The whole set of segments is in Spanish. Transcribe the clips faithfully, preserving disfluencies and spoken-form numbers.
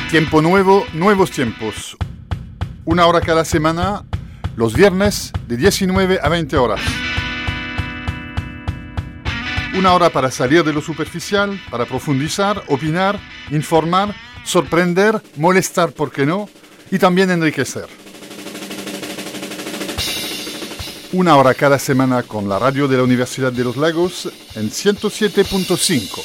Tiempo nuevo, nuevos tiempos. Una hora cada semana, los viernes de diecinueve a veinte horas. Una hora para salir de lo superficial, para profundizar, opinar, informar, sorprender, molestar, ¿por qué no? Y también enriquecer. Una hora cada semana con la radio de la Universidad de los Lagos en ciento siete punto cinco.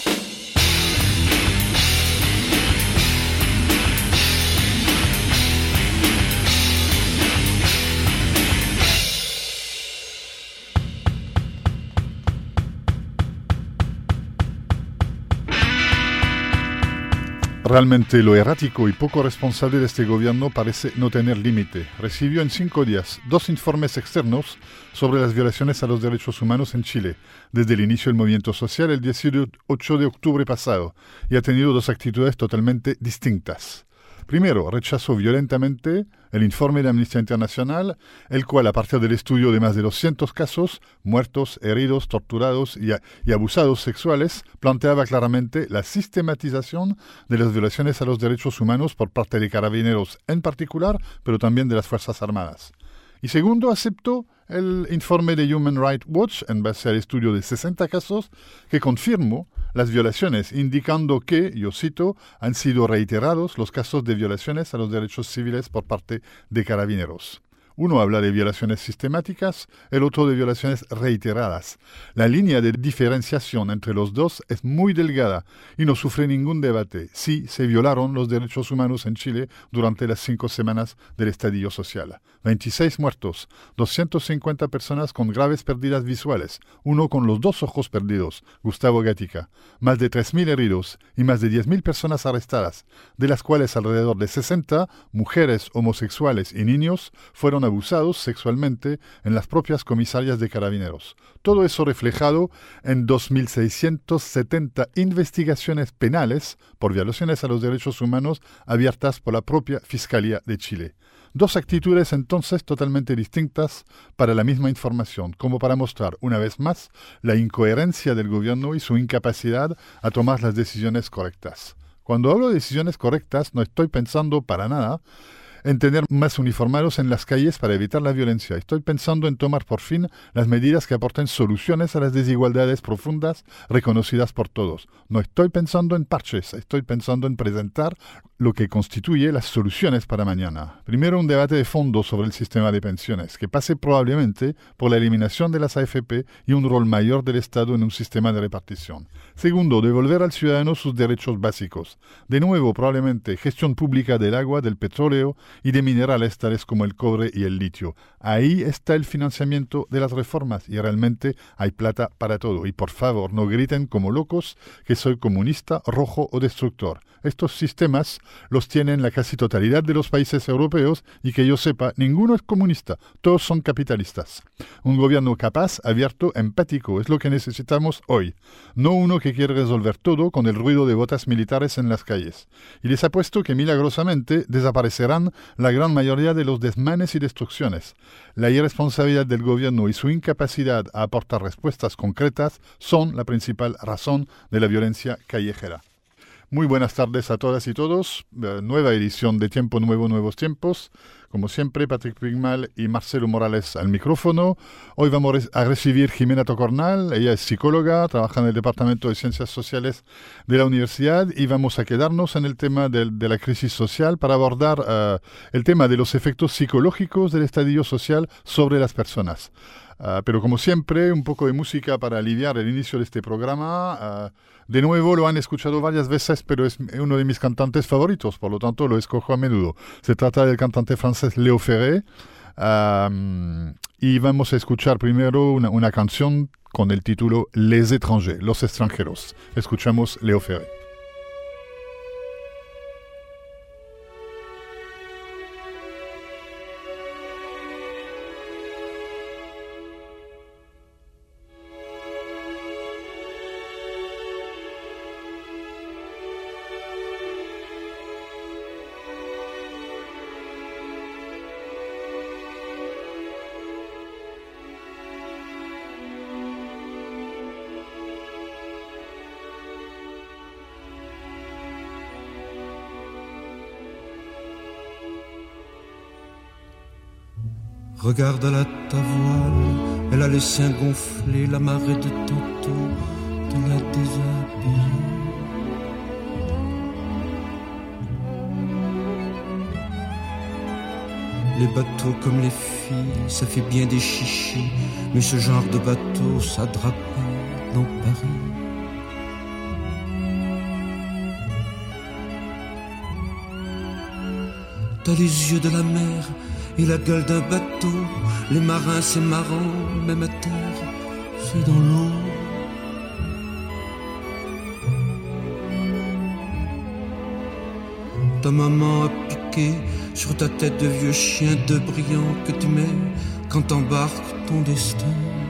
Realmente lo errático y poco responsable de este gobierno parece no tener límite. Recibió en cinco días dos informes externos sobre las violaciones a los derechos humanos en Chile, desde el inicio del movimiento social el dieciocho de octubre pasado, y ha tenido dos actitudes totalmente distintas. Primero, rechazó violentamente el informe de Amnistía Internacional, el cual, a partir del estudio de más de doscientos casos, muertos, heridos, torturados y, a, y abusados sexuales, planteaba claramente la sistematización de las violaciones a los derechos humanos por parte de carabineros en particular, pero también de las Fuerzas Armadas. Y segundo, aceptó el informe de Human Rights Watch, en base al estudio de sesenta casos, que confirmó las violaciones, indicando que, yo cito, han sido reiterados los casos de violaciones a los derechos civiles por parte de carabineros. Uno habla de violaciones sistemáticas, el otro de violaciones reiteradas. La línea de diferenciación entre los dos es muy delgada y no sufre ningún debate. Sí, se violaron los derechos humanos en Chile durante las cinco semanas del estallido social. veintiséis muertos, doscientas cincuenta personas con graves pérdidas visuales, uno con los dos ojos perdidos, Gustavo Gatica, más de tres mil heridos y más de diez mil personas arrestadas, de las cuales alrededor de sesenta, mujeres, homosexuales y niños, fueron abusados sexualmente en las propias comisarias de carabineros. Todo eso reflejado en dos mil seiscientas setenta investigaciones penales por violaciones a los derechos humanos abiertas por la propia Fiscalía de Chile. Dos actitudes entonces totalmente distintas para la misma información, como para mostrar una vez más la incoherencia del gobierno y su incapacidad a tomar las decisiones correctas. Cuando hablo de decisiones correctas no estoy pensando para nada en tener más uniformados en las calles para evitar la violencia. Estoy pensando en tomar por fin las medidas que aporten soluciones a las desigualdades profundas reconocidas por todos. No estoy pensando en parches, estoy pensando en presentar lo que constituye las soluciones para mañana. Primero, un debate de fondo sobre el sistema de pensiones, que pase probablemente por la eliminación de las A F P y un rol mayor del Estado en un sistema de repartición. Segundo, devolver al ciudadano sus derechos básicos. De nuevo, probablemente, gestión pública del agua, del petróleo y de minerales tales como el cobre y el litio. Ahí está el financiamiento de las reformas y realmente hay plata para todo. Y por favor, no griten como locos que soy comunista, rojo o destructor. Estos sistemas los tienen la casi totalidad de los países europeos y que yo sepa, ninguno es comunista, todos son capitalistas. Un gobierno capaz, abierto, empático es lo que necesitamos hoy, no uno que quiere resolver todo con el ruido de botas militares en las calles. Y les apuesto que milagrosamente desaparecerán la gran mayoría de los desmanes y destrucciones. La irresponsabilidad del gobierno y su incapacidad a aportar respuestas concretas son la principal razón de la violencia callejera. Muy buenas tardes a todas y todos. Uh, nueva edición de Tiempo Nuevo, Nuevos Tiempos. Como siempre, Patrick Pigmal y Marcelo Morales al micrófono. Hoy vamos a recibir Jimena Tocornal. Ella es psicóloga, trabaja en el Departamento de Ciencias Sociales de la Universidad y vamos a quedarnos en el tema de, de la crisis social para abordar uh, el tema de los efectos psicológicos del estallido social sobre las personas. Uh, pero como siempre, un poco de música para aliviar el inicio de este programa. Uh, de nuevo lo han escuchado varias veces, pero es uno de mis cantantes favoritos, por lo tanto lo escojo a menudo. Se trata del cantante francés Léo Ferré. Um, y vamos a escuchar primero una, una canción con el título Les étrangers, los extranjeros. Escuchamos Léo Ferré. Regarde-la ta voile, elle a les seins gonflés, la marée de tantôt te l'a déshabillée. Les bateaux comme les filles, ça fait bien des chichis, mais ce genre de bateau, ça drape pas dans Paris. T'as les yeux de la mer et la gueule d'un bateau. Les marins c'est marrant, même à terre, c'est dans l'eau. Ta maman a piqué sur ta tête de vieux chien de brillant que tu mets quand t'embarques ton destin.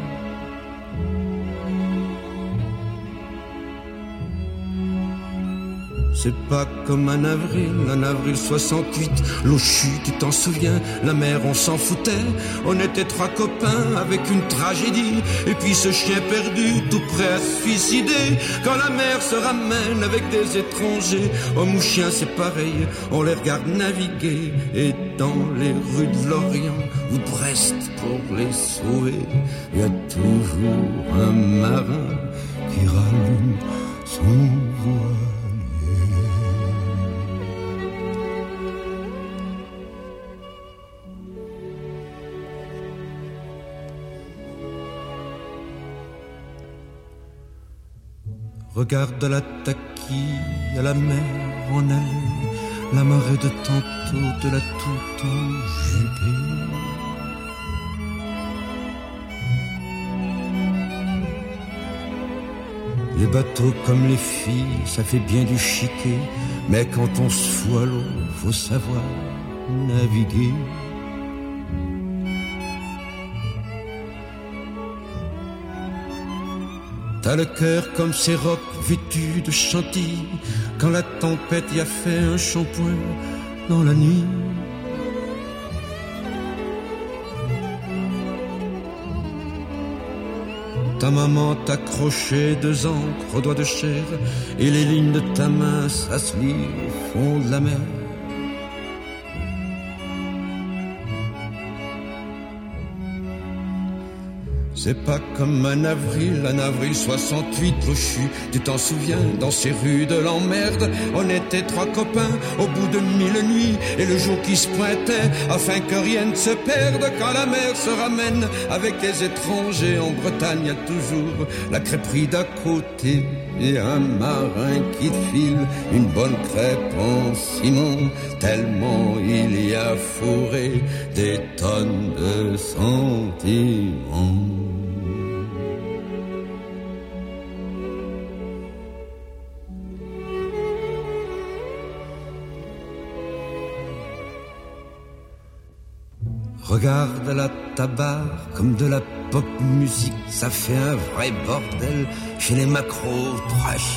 C'est pas comme un avril, un avril soixante-huit, l'eau chute, tu t'en souviens, la mer on s'en foutait, on était trois copains avec une tragédie, et puis ce chien perdu tout prêt à se suicider, quand la mer se ramène avec des étrangers, hommes ou chiens c'est pareil, on les regarde naviguer, et dans les rues de Lorient ou de Brest pour les sauver, il y a toujours un marin qui rallume son voile. Regarde la taquille à la mer en allée, la marée de tantôt te l'a tout enjupée. Les bateaux comme les filles, ça fait bien du chiquet, mais quand on se fout à l'eau, faut savoir naviguer. T'as le cœur comme ces rocs vêtus de chantilly, quand la tempête y a fait un shampoing dans la nuit. Ta maman t'accrochait deux encres aux doigts de chair, et les lignes de ta main, ça se lit au fond de la mer. C'est pas comme un avril, un avril soixante-huit, l'eau chute, tu t'en souviens, dans ces rues de l'emmerde, on était trois copains au bout de mille nuits, et le jour qui se pointait, afin que rien ne se perde, quand la mer se ramène avec les étrangers, en Bretagne y a toujours la crêperie d'à côté, et un marin qui te file une bonne crêpe en ciment, tellement il y a fourré des tonnes de sentiments. Regarde la tabac comme de la pop musique, ça fait un vrai bordel chez les macros trash.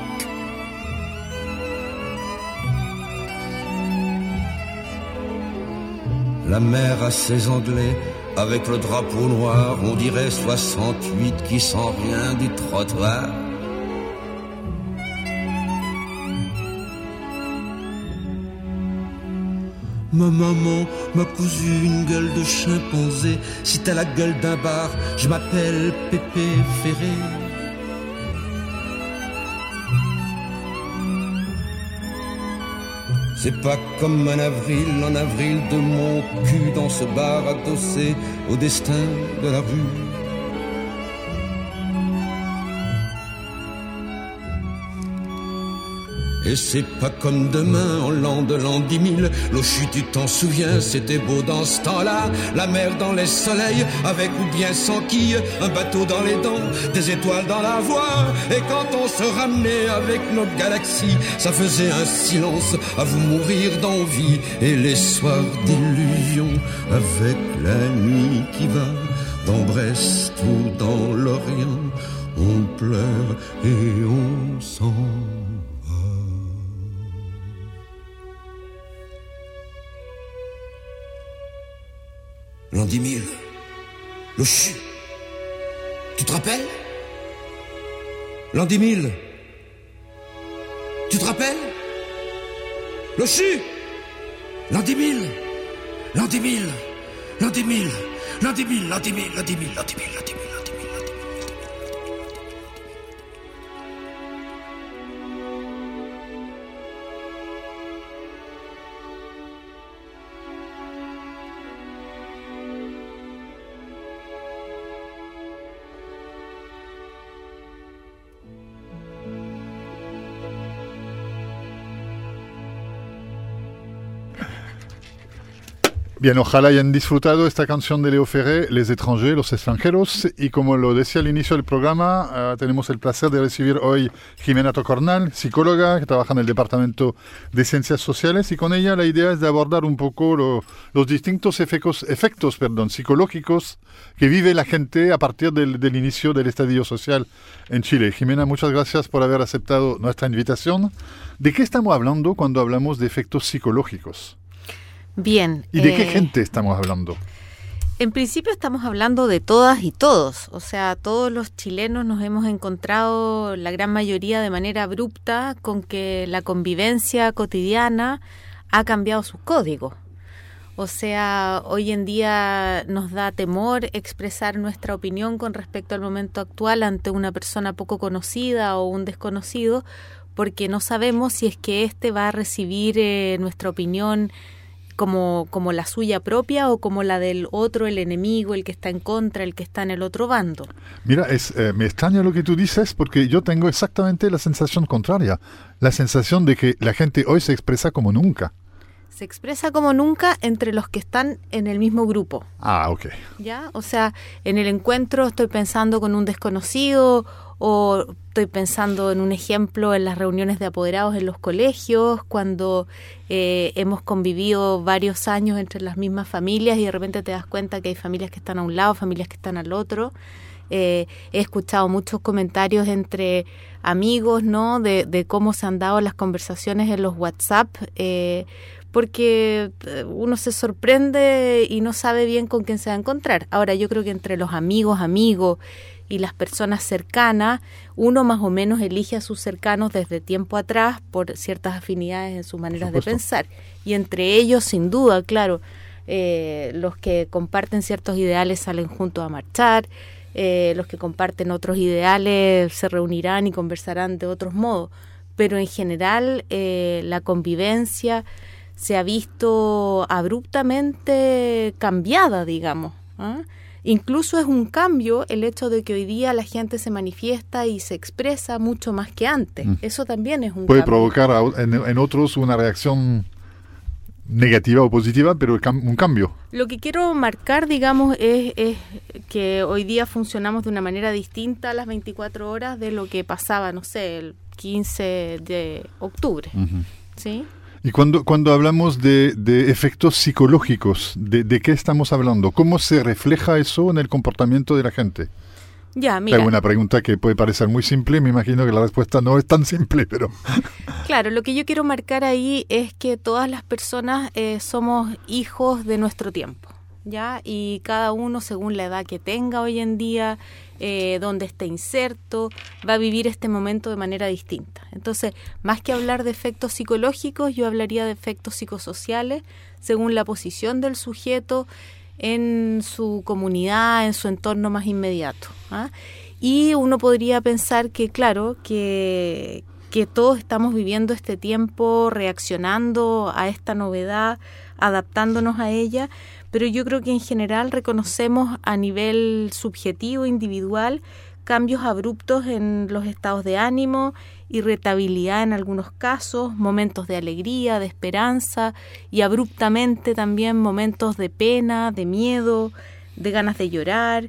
La mer a ses Anglais avec le drapeau noir, on dirait soixante-huit qui sent rien du trottoir. Ma maman m'a cousu une gueule de chimpanzé. Si t'as la gueule d'un bar, je m'appelle Pépé Ferré. C'est pas comme un avril, en avril de mon cul dans ce bar adossé au destin de la rue. Et c'est pas comme demain, en l'an de l'an dix mille, l'eau chute, tu t'en souviens, c'était beau dans ce temps-là, la mer dans les soleils, avec ou bien sans quille, un bateau dans les dents, des étoiles dans la voie, et quand on se ramenait avec nos galaxies, ça faisait un silence à vous mourir d'envie, et les soirs d'illusion, avec la nuit qui va, dans Brest ou dans l'Orient, on pleure et on s'en l'an dix mille, le chu. Tu te rappelles? L'an dix mille. Tu te rappelles? Le chu. L'an dix mille. L'an dix mille. l'an dix mille, l'an dix mille, l'an dix mille, l'an dix mille, l'an dix mille, l'an dix mille. Bien, ojalá hayan disfrutado esta canción de Leo Ferré, Les étrangers, los extranjeros, y como lo decía al inicio del programa, uh, tenemos el placer de recibir hoy Jimena Tocornal, psicóloga que trabaja en el Departamento de Ciencias Sociales, y con ella la idea es de abordar un poco lo, los distintos efectos, efectos perdón, psicológicos que vive la gente a partir del, del inicio del estadio social en Chile. Jimena, muchas gracias por haber aceptado nuestra invitación. ¿De qué estamos hablando cuando hablamos de efectos psicológicos? Bien. ¿Y de eh, qué gente estamos hablando? En principio estamos hablando de todas y todos. O sea, todos los chilenos nos hemos encontrado, la gran mayoría de manera abrupta, con que la convivencia cotidiana ha cambiado sus códigos. O sea, hoy en día nos da temor expresar nuestra opinión con respecto al momento actual ante una persona poco conocida o un desconocido, porque no sabemos si es que éste va a recibir eh, nuestra opinión como, como la suya propia o como la del otro, el enemigo, el que está en contra, el que está en el otro bando. Mira, es, eh, me extraña lo que tú dices porque yo tengo exactamente la sensación contraria, la sensación de que la gente hoy se expresa como nunca. Se expresa como nunca entre los que están en el mismo grupo. Ah, ok. ¿Ya? O sea, en el encuentro estoy pensando con un desconocido o estoy pensando en un ejemplo en las reuniones de apoderados en los colegios, cuando eh, hemos convivido varios años entre las mismas familias y de repente te das cuenta que hay familias que están a un lado, familias que están al otro. Eh, he escuchado muchos comentarios entre amigos, ¿no? De, de cómo se han dado las conversaciones en los WhatsApp, eh, porque uno se sorprende y no sabe bien con quién se va a encontrar. Ahora, yo creo que entre los amigos, amigos y las personas cercanas, uno más o menos elige a sus cercanos desde tiempo atrás por ciertas afinidades en sus maneras de pensar. Y entre ellos, sin duda, claro, eh, los que comparten ciertos ideales salen juntos a marchar, eh, los que comparten otros ideales se reunirán y conversarán de otros modos. Pero en general, eh, la convivencia se ha visto abruptamente cambiada, digamos. ¿eh? Incluso es un cambio el hecho de que hoy día la gente se manifiesta y se expresa mucho más que antes. Mm. Eso también es un Puede cambio. Puede provocar en, en otros una reacción negativa o positiva, pero un cambio. Lo que quiero marcar, digamos, es, es que hoy día funcionamos de una manera distinta a las veinticuatro horas de lo que pasaba, no sé, el quince de octubre. Uh-huh. ¿Sí? Y cuando, cuando hablamos de, de efectos psicológicos, de, ¿de qué estamos hablando? ¿Cómo se refleja eso en el comportamiento de la gente? Ya, mira. Es una pregunta que puede parecer muy simple, me imagino que la respuesta no es tan simple, pero... Claro, lo que yo quiero marcar ahí es que todas las personas eh, somos hijos de nuestro tiempo, ¿ya? Y cada uno, según la edad que tenga hoy en día, eh, donde esté inserto, va a vivir este momento de manera distinta. Entonces, más que hablar de efectos psicológicos, yo hablaría de efectos psicosociales, según la posición del sujeto en su comunidad, en su entorno más inmediato. ¿ah? Y uno podría pensar que, claro, que, que todos estamos viviendo este tiempo reaccionando a esta novedad, adaptándonos a ella, pero yo creo que en general reconocemos a nivel subjetivo, individual, cambios abruptos en los estados de ánimo, irritabilidad en algunos casos, momentos de alegría, de esperanza y abruptamente también momentos de pena, de miedo, de ganas de llorar.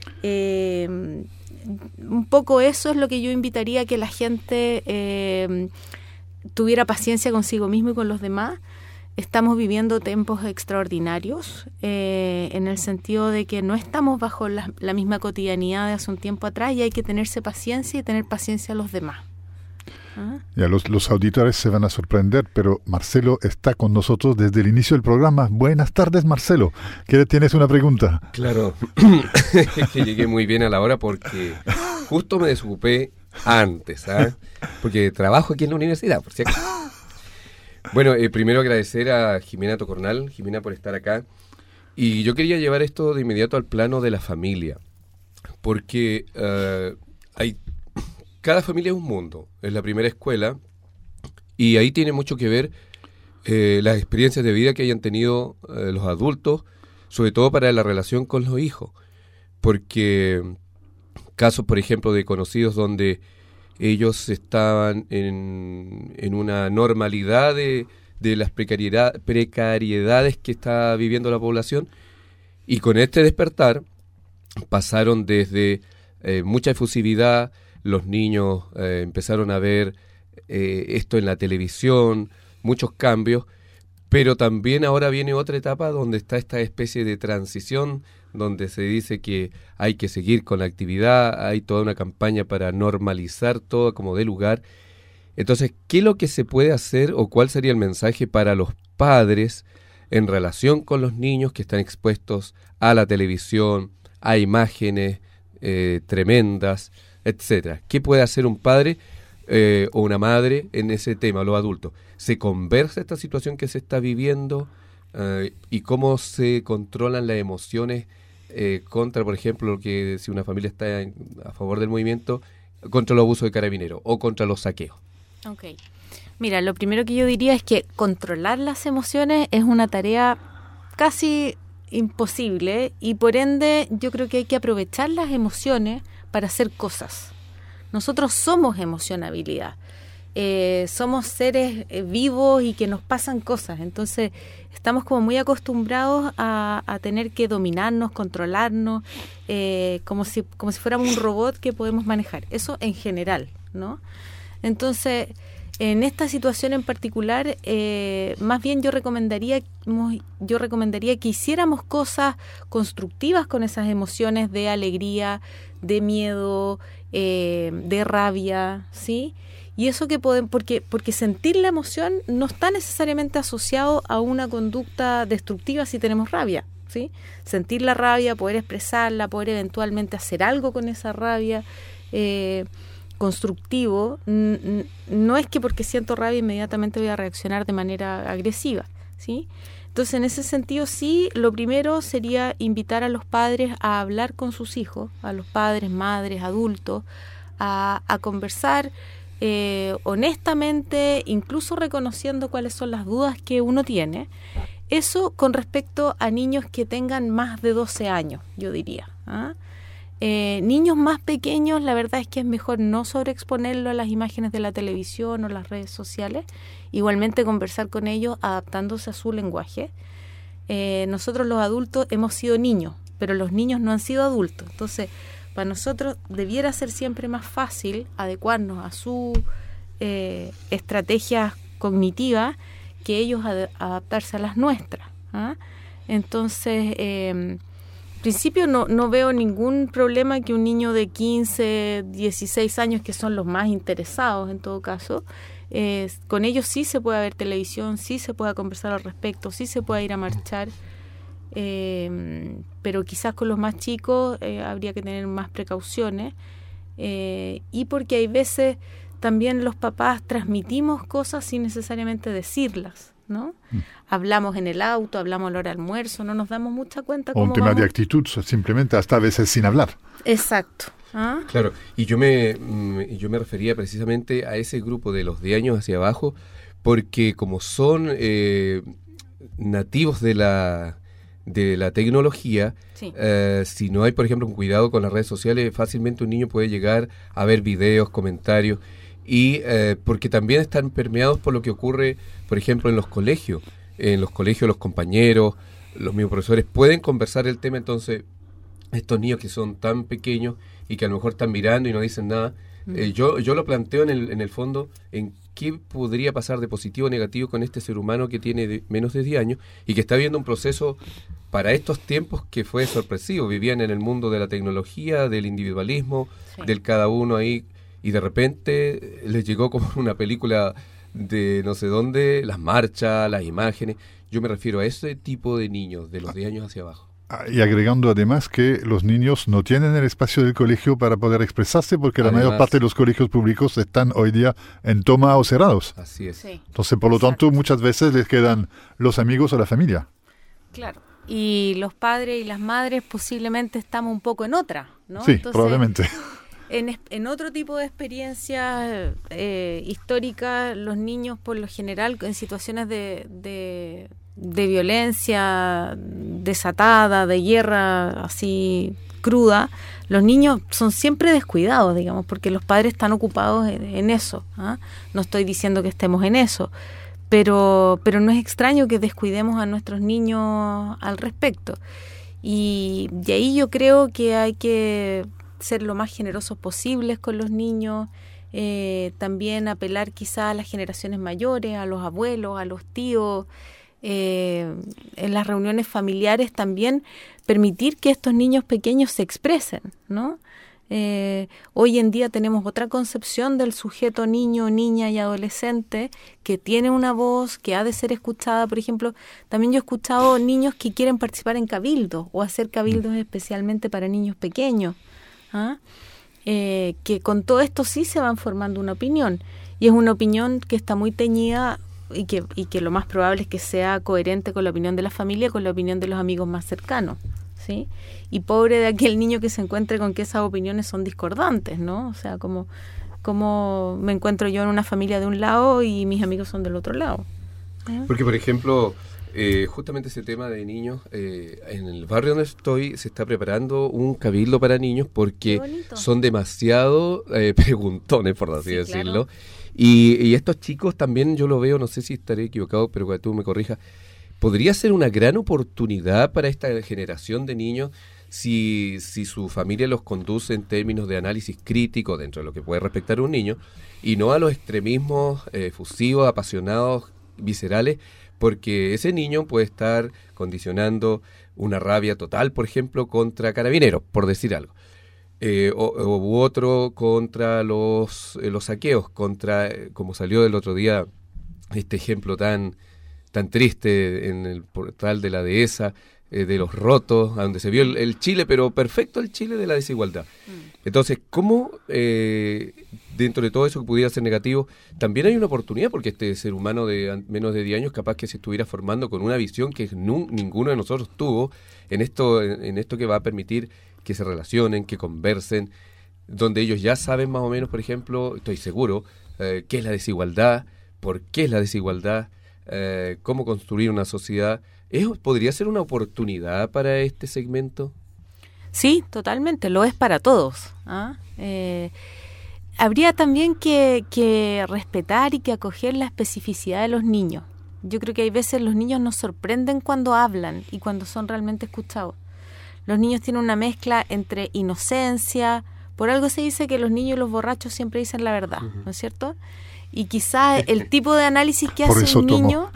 Eh, un poco eso es lo que yo invitaría a que la gente eh, tuviera paciencia consigo mismo y con los demás. Estamos viviendo tiempos extraordinarios eh, en el sentido de que no estamos bajo la, la misma cotidianidad de hace un tiempo atrás y hay que tenerse paciencia y tener paciencia a los demás. ¿Ah? Ya los, los auditores se van a sorprender, pero Marcelo está con nosotros desde el inicio del programa. Buenas tardes, Marcelo. ¿Qué tienes una pregunta? Claro, es que llegué muy bien a la hora porque justo me desocupé antes, ¿sabes? Porque trabajo aquí en la universidad, por si acaso. Bueno, eh, primero agradecer a Jimena Tocornal, Jimena por estar acá, Y yo quería llevar esto de inmediato al plano de la familia, porque uh, hay, cada familia es un mundo, es la primera escuela, y ahí tiene mucho que ver eh, las experiencias de vida que hayan tenido eh, los adultos, sobre todo para la relación con los hijos, porque casos, por ejemplo, de conocidos donde ellos estaban en, en una normalidad de, de las precariedad, precariedades que está viviendo la población, y con este despertar pasaron desde eh, mucha efusividad, los niños eh, empezaron a ver eh, esto en la televisión, muchos cambios, pero también ahora viene otra etapa donde está esta especie de transición, donde se dice que hay que seguir con la actividad, hay toda una campaña para normalizar todo como de lugar. Entonces, ¿qué es lo que se puede hacer o cuál sería el mensaje para los padres en relación con los niños que están expuestos a la televisión, a imágenes eh, tremendas, etcétera? ¿Qué puede hacer un padre eh, o una madre en ese tema, los adultos? ¿Se conversa esta situación que se está viviendo eh, y cómo se controlan las emociones eh, contra, por ejemplo, lo que si una familia está en, a favor del movimiento, contra los abusos de carabineros o contra los saqueos? Ok. Mira, lo primero que yo diría es que controlar las emociones es una tarea casi imposible y por ende yo creo que hay que aprovechar las emociones para hacer cosas. Nosotros somos emocionabilidad. Eh, somos seres eh, vivos y que nos pasan cosas, entonces estamos como muy acostumbrados a, a tener que dominarnos, controlarnos, eh, como si como si fuéramos un robot que podemos manejar, eso en general, ¿no? Entonces, en esta situación en particular, eh, más bien yo recomendaría, yo recomendaría que hiciéramos cosas constructivas con esas emociones de alegría, de miedo, eh, de rabia, ¿sí? Y eso que podemos, porque, porque sentir la emoción no está necesariamente asociado a una conducta destructiva si tenemos rabia, ¿sí? Sentir la rabia, poder expresarla, poder eventualmente hacer algo con esa rabia eh, constructivo, n- no es que porque siento rabia inmediatamente voy a reaccionar de manera agresiva, ¿sí? Entonces, en ese sentido, sí, lo primero sería invitar a los padres a hablar con sus hijos, a los padres, madres, adultos, a, a conversar Eh, honestamente, incluso reconociendo cuáles son las dudas que uno tiene. Eso con respecto a niños que tengan más de doce años, yo diría. ¿ah? Eh, niños más pequeños, la verdad es que es mejor no sobreexponerlo a las imágenes de la televisión o las redes sociales. Igualmente conversar con ellos adaptándose a su lenguaje. Eh, nosotros los adultos hemos sido niños, pero los niños no han sido adultos. Entonces, para nosotros debiera ser siempre más fácil adecuarnos a su eh, estrategia cognitiva que ellos ad- adaptarse a las nuestras. ¿ah? Entonces, eh, en principio no, no veo ningún problema que un niño de quince, dieciséis años, que son los más interesados en todo caso, eh, con ellos sí se puede ver televisión, sí se puede conversar al respecto, sí se puede ir a marchar. Eh, pero quizás con los más chicos eh, habría que tener más precauciones eh, y porque hay veces también los papás transmitimos cosas sin necesariamente decirlas, ¿no? Mm. Hablamos en el auto, hablamos a la hora del almuerzo, no nos damos mucha cuenta. O un tema vamos... de actitud, simplemente hasta a veces sin hablar. Exacto. ¿Ah? Claro, y yo me, yo me refería precisamente a ese grupo de los diez años hacia abajo, porque como son eh, nativos de la... de la tecnología, sí. eh, si no hay, por ejemplo, un cuidado con las redes sociales, fácilmente un niño puede llegar a ver videos, comentarios, y eh, porque también están permeados por lo que ocurre, por ejemplo, en los colegios. En los colegios los compañeros, los mismos profesores pueden conversar el tema, entonces estos niños que son tan pequeños y que a lo mejor están mirando y no dicen nada, mm. eh, yo, yo lo planteo en el, en el fondo en qué podría pasar de positivo o negativo con este ser humano que tiene de, menos de diez años y que está viviendo un proceso para estos tiempos que fue sorpresivo. Vivían en el mundo de la tecnología, del individualismo, sí. del cada uno ahí, y de repente les llegó como una película de no sé dónde, las marchas, las imágenes. Yo me refiero a ese tipo de niños, de los diez años hacia abajo. Y agregando además que los niños no tienen el espacio del colegio para poder expresarse porque además, la mayor parte de los colegios públicos están hoy día en toma o cerrados. Así es. Sí. Entonces, por lo Exacto. tanto, muchas veces les quedan los amigos o la familia. Claro. y los padres y las madres posiblemente estamos un poco en otra, ¿no? Sí, Entonces, probablemente. En, en otro tipo de experiencias eh, históricas, los niños por lo general en situaciones de, de, de violencia desatada, de guerra así cruda, los niños son siempre descuidados, digamos, porque los padres están ocupados en, en eso. ¿Ah? No estoy diciendo que estemos en eso, pero, pero no es extraño que descuidemos a nuestros niños al respecto. Y, y ahí yo creo que hay que ser lo más generosos posibles con los niños, eh, también apelar quizá a las generaciones mayores, a los abuelos, a los tíos, eh, en las reuniones familiares también permitir que estos niños pequeños se expresen, ¿no? Eh, hoy en día tenemos otra concepción del sujeto niño, niña y adolescente que tiene una voz, que ha de ser escuchada. Por ejemplo, también yo he escuchado niños que quieren participar en cabildos o hacer cabildos especialmente para niños pequeños. ¿Ah? Eh, que con todo esto sí se van formando una opinión, y es una opinión que está muy teñida y que, y que lo más probable es que sea coherente con la opinión de la familia, con la opinión de los amigos más cercanos, ¿sí? Y pobre de aquel niño que se encuentre con que esas opiniones son discordantes, ¿no? O sea, como, como me encuentro yo en una familia de un lado y mis amigos son del otro lado. ¿Eh? Porque, por ejemplo, Eh, justamente ese tema de niños, eh, en el barrio donde estoy se está preparando un cabildo para niños porque son demasiado eh, preguntones, por así sí, decirlo. Claro. Y, y estos chicos también yo lo veo, no sé si estaré equivocado, pero que tú me corrijas, podría ser una gran oportunidad para esta generación de niños si, si su familia los conduce en términos de análisis crítico dentro de lo que puede respectar a un niño y no a los extremismos eh, efusivos, apasionados, viscerales, porque ese niño puede estar condicionando una rabia total, por ejemplo, contra carabineros, por decir algo. Eh, o, o u otro contra los, eh, los saqueos, contra, eh, como salió el otro día, este ejemplo tan, tan triste en el portal de la dehesa, eh, de los rotos, donde se vio el, el Chile, pero perfecto el Chile de la desigualdad. Entonces, ¿cómo eh, dentro de todo eso que pudiera ser negativo, también hay una oportunidad, porque este ser humano de menos de diez años capaz que se estuviera formando con una visión que nun, ninguno de nosotros tuvo en esto, en, en esto que va a permitir que se relacionen, que conversen, donde ellos ya saben más o menos, por ejemplo, estoy seguro, eh, qué es la desigualdad, por qué es la desigualdad, eh, cómo construir una sociedad. ¿Eso podría ser una oportunidad para este segmento? Sí, totalmente, lo es para todos. ¿Ah? Eh, habría también que, que respetar y que acoger la especificidad de los niños. Yo creo que hay veces los niños nos sorprenden cuando hablan y cuando son realmente escuchados. Los niños tienen una mezcla entre inocencia, por algo se dice que los niños y los borrachos siempre dicen la verdad, uh-huh. ¿no es cierto? Y quizá el tipo de análisis que por hace un tomo. niño...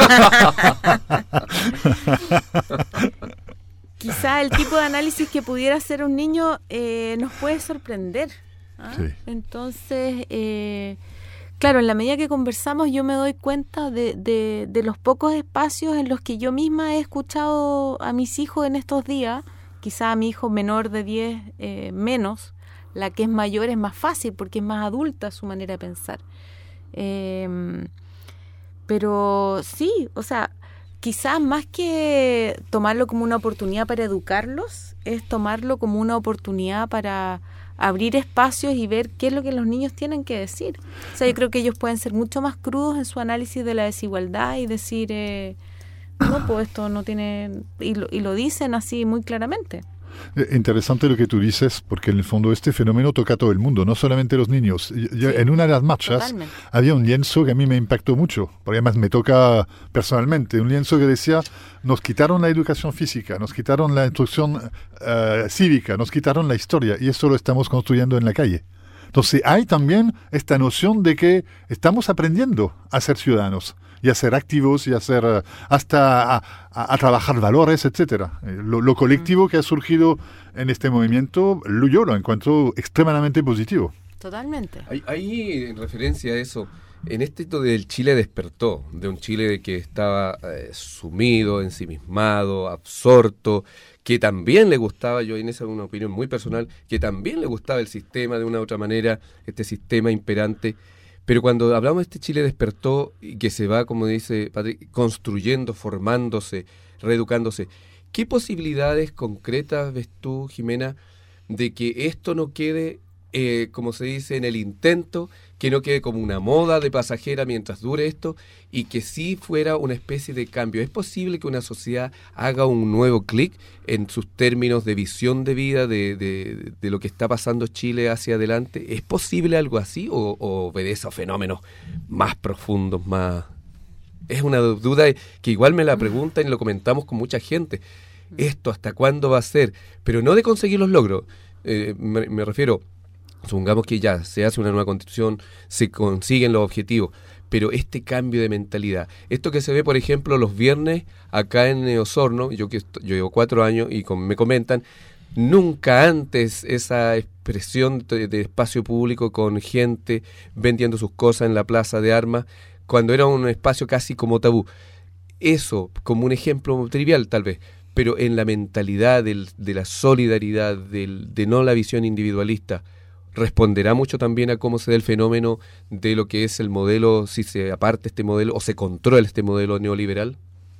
quizá el tipo de análisis que pudiera hacer un niño eh, nos puede sorprender. ¿Ah? Sí. Entonces, eh, claro, en la medida que conversamos yo me doy cuenta de, de, de los pocos espacios en los que yo misma he escuchado a mis hijos en estos días, quizá a mi hijo menor de diez eh, menos, la que es mayor es más fácil porque es más adulta su manera de pensar. Eh, pero sí, o sea, quizás más que tomarlo como una oportunidad para educarlos, es tomarlo como una oportunidad para abrir espacios y ver qué es lo que los niños tienen que decir. O sea, yo creo que ellos pueden ser mucho más crudos en su análisis de la desigualdad y decir, eh, no, pues esto no tiene... Y lo, y lo dicen así muy claramente. Interesante lo que tú dices, porque en el fondo este fenómeno toca a todo el mundo, no solamente los niños. Yo, sí, en una de las marchas totalmente. Había un lienzo que a mí me impactó mucho, porque además me toca personalmente, un lienzo que decía, nos quitaron la educación física, nos quitaron la instrucción uh, cívica, nos quitaron la historia, y eso lo estamos construyendo en la calle. Entonces hay también esta noción de que estamos aprendiendo a ser ciudadanos y a ser activos y a ser uh, hasta a, a, a trabajar valores, etcétera. Lo, lo colectivo que ha surgido en este movimiento, yo lo encuentro extremadamente positivo. Totalmente. Hay, hay en referencia a eso, en este del Chile despertó, de un Chile de que estaba eh, sumido, ensimismado, absorto, que también le gustaba, yo en esa es una opinión muy personal, que también le gustaba el sistema de una u otra manera, este sistema imperante. Pero cuando hablamos de este Chile despertó y que se va, como dice Patrick, construyendo, formándose, reeducándose, ¿Qué posibilidades concretas ves tú, Jimena, de que esto no quede, eh, como se dice, en el intento, que no quede como una moda de pasajera mientras dure esto, y que sí fuera una especie de cambio? ¿Es posible que una sociedad haga un nuevo clic en sus términos de visión de vida, de, de, de lo que está pasando Chile hacia adelante? ¿Es posible algo así o, o obedece a fenómenos más profundos, más...? Es una duda que igual me la preguntan y lo comentamos con mucha gente. ¿Esto hasta cuándo va a ser? Pero no de conseguir los logros. Eh, me, me refiero, supongamos que ya se hace una nueva constitución, se consiguen los objetivos, pero este cambio de mentalidad, esto que se ve, por ejemplo, los viernes acá en Osorno, yo que yo llevo cuatro años y con, me comentan, nunca antes esa expresión de, de espacio público con gente vendiendo sus cosas en la plaza de armas, cuando era un espacio casi como tabú. Eso, como un ejemplo trivial tal vez, pero en la mentalidad del, de la solidaridad, del, de no la visión individualista, responderá mucho también a cómo se da el fenómeno de lo que es el modelo, si se aparte este modelo o se controla este modelo neoliberal.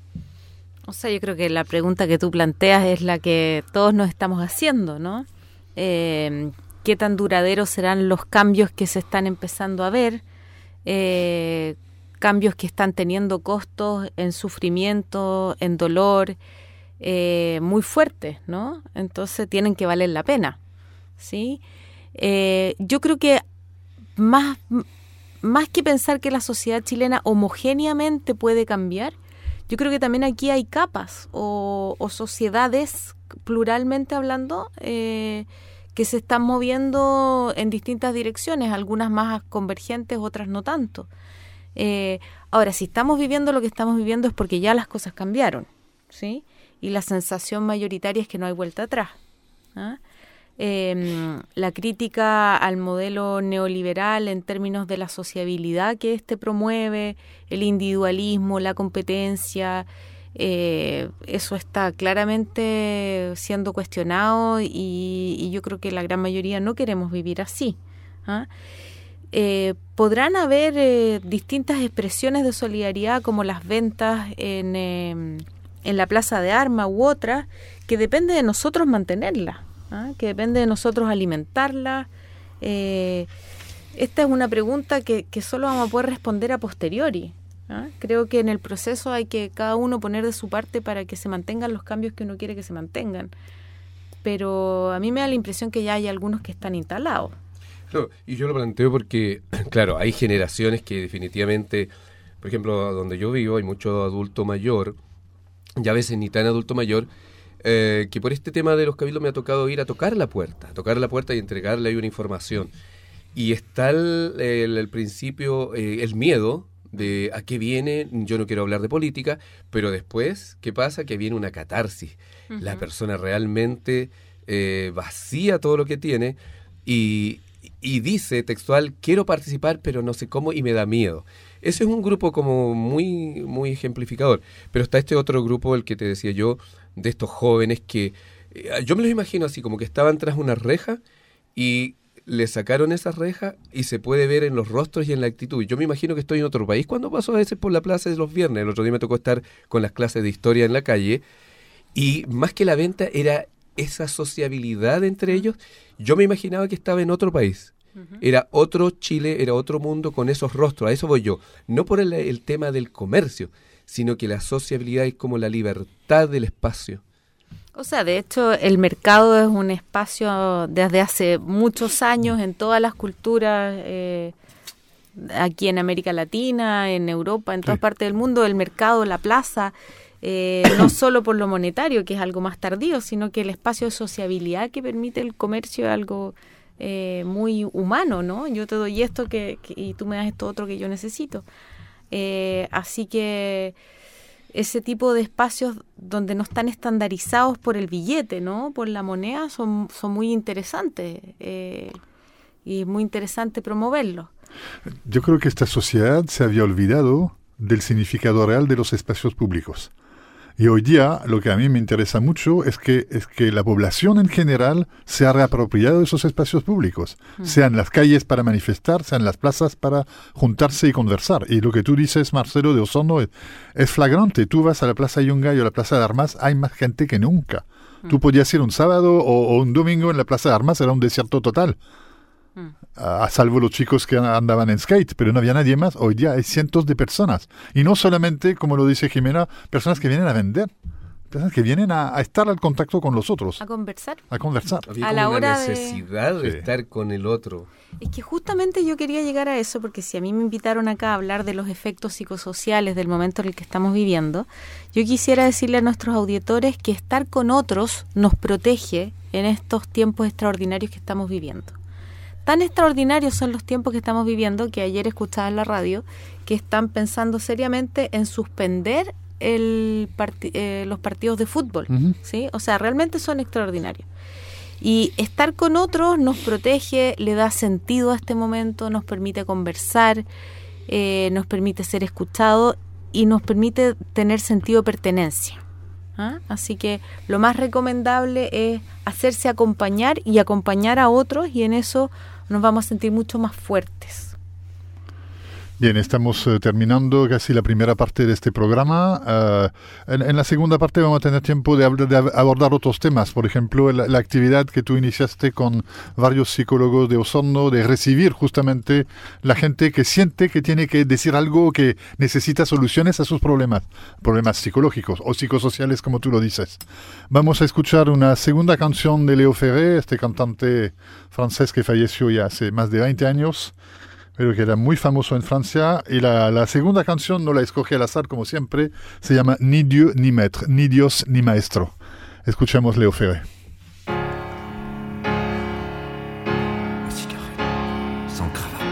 O sea, yo creo que la pregunta que tú planteas es la que todos nos estamos haciendo, ¿no? Eh, ¿Qué tan duraderos serán los cambios que se están empezando a ver? Eh, cambios que están teniendo costos en sufrimiento, en dolor, eh, muy fuertes, ¿no? Entonces tienen que valer la pena, ¿sí? Eh, yo creo que más, más que pensar que la sociedad chilena homogéneamente puede cambiar, yo creo que también aquí hay capas o, o sociedades, pluralmente hablando, eh, que se están moviendo en distintas direcciones, algunas más convergentes, otras no tanto. Eh, ahora, si estamos viviendo lo que estamos viviendo es porque ya las cosas cambiaron, ¿sí? Y la sensación mayoritaria es que no hay vuelta atrás, ¿ah? Eh, la crítica al modelo neoliberal en términos de la sociabilidad que éste promueve, el individualismo, la competencia, eh, eso está claramente siendo cuestionado y, y yo creo que la gran mayoría no queremos vivir así, ¿ah? Eh, podrán haber eh, distintas expresiones de solidaridad como las ventas en, eh, en la plaza de armas u otras, que depende de nosotros mantenerlas, ¿ah? Que depende de nosotros alimentarlas. Eh, esta es una pregunta que, que solo vamos a poder responder a posteriori, ¿ah? Creo que en el proceso hay que cada uno poner de su parte para que se mantengan los cambios que uno quiere que se mantengan. Pero a mí me da la impresión que ya hay algunos que están instalados. Claro, y yo lo planteo porque, claro, hay generaciones que definitivamente, por ejemplo, donde yo vivo hay mucho adulto mayor, y a veces ni tan adulto mayor, eh, que por este tema de los cabildos me ha tocado ir a tocar la puerta, a tocar la puerta y entregarle ahí una información. Y está el, el, el principio, eh, el miedo de a qué viene, yo no quiero hablar de política, pero después, ¿qué pasa? Que viene una catarsis. Uh-huh. La persona realmente eh, vacía todo lo que tiene y... y dice textual, quiero participar pero no sé cómo y me da miedo. Ese es un grupo como muy muy ejemplificador, pero está este otro grupo, el que te decía yo, de estos jóvenes que, eh, yo me los imagino así, como que estaban tras una reja y le sacaron esa reja y se puede ver en los rostros y en la actitud. Yo me imagino que estoy en otro país cuando paso a veces por la plaza de los viernes. El otro día me tocó estar con las clases de historia en la calle y más que la venta era esa sociabilidad entre ellos. Yo me imaginaba que estaba en otro país. Uh-huh. Era otro Chile, era otro mundo con esos rostros. A eso voy yo. No por el, el tema del comercio, sino que la sociabilidad es como la libertad del espacio. O sea, de hecho, el mercado es un espacio desde hace muchos años en todas las culturas, eh, aquí en América Latina, en Europa, en todas sí. partes del mundo, el mercado, la plaza... Eh, no solo por lo monetario, que es algo más tardío, sino que el espacio de sociabilidad que permite el comercio es algo eh, muy humano, ¿no? Yo te doy esto que, que, y tú me das esto otro que yo necesito. Eh, así que ese tipo de espacios donde no están estandarizados por el billete, ¿no? Por la moneda, son, son muy interesantes eh, y es muy interesante promoverlos. Yo creo que esta sociedad se había olvidado del significado real de los espacios públicos. Y hoy día lo que a mí me interesa mucho es que, es que la población en general se ha reapropiado de esos espacios públicos, mm. sean las calles para manifestar, sean las plazas para juntarse y conversar. Y lo que tú dices, Marcelo, de Osorno es, es flagrante. Tú vas a la Plaza Yungay o a la Plaza de Armas, hay más gente que nunca. Mm. Tú podías ir un sábado o, o un domingo en la Plaza de Armas, era un desierto total. A salvo los chicos que andaban en skate, pero no había nadie más. Hoy día hay cientos de personas. Y no solamente, como lo dice Jimena, personas que vienen a vender. Personas que vienen a, a estar al contacto con los otros. A conversar. A conversar. Había a como la una hora necesidad de, de sí. estar con el otro. Es que justamente yo quería llegar a eso, porque si a mí me invitaron acá a hablar de los efectos psicosociales del momento en el que estamos viviendo, yo quisiera decirle a nuestros auditores que estar con otros nos protege en estos tiempos extraordinarios que estamos viviendo. Tan extraordinarios son los tiempos que estamos viviendo que ayer escuchaba en la radio que están pensando seriamente en suspender el parti- eh, los partidos de fútbol, uh-huh. ¿sí? O sea, realmente son extraordinarios. Y estar con otros nos protege, le da sentido a este momento, nos permite conversar, eh, nos permite ser escuchados y nos permite tener sentido de pertenencia. ¿Ah? Así que lo más recomendable es hacerse acompañar y acompañar a otros, y en eso nos vamos a sentir mucho más fuertes. Bien, estamos uh, terminando casi la primera parte de este programa. Uh, en, en la segunda parte vamos a tener tiempo de, hab- de abordar otros temas. Por ejemplo, la, la actividad que tú iniciaste con varios psicólogos de Osorno, de recibir justamente la gente que siente que tiene que decir algo, que necesita soluciones a sus problemas, problemas psicológicos o psicosociales, como tú lo dices. Vamos a escuchar una segunda canción de Léo Ferré, este cantante francés que falleció ya hace más de veinte años. Pero que era muy famoso en Francia, y la, la segunda canción no la escogí al azar como siempre, se llama Ni Dieu ni Maître, ni Dios ni Maestro. Escuchemos Léo Ferré. La cigarette, sans cravate,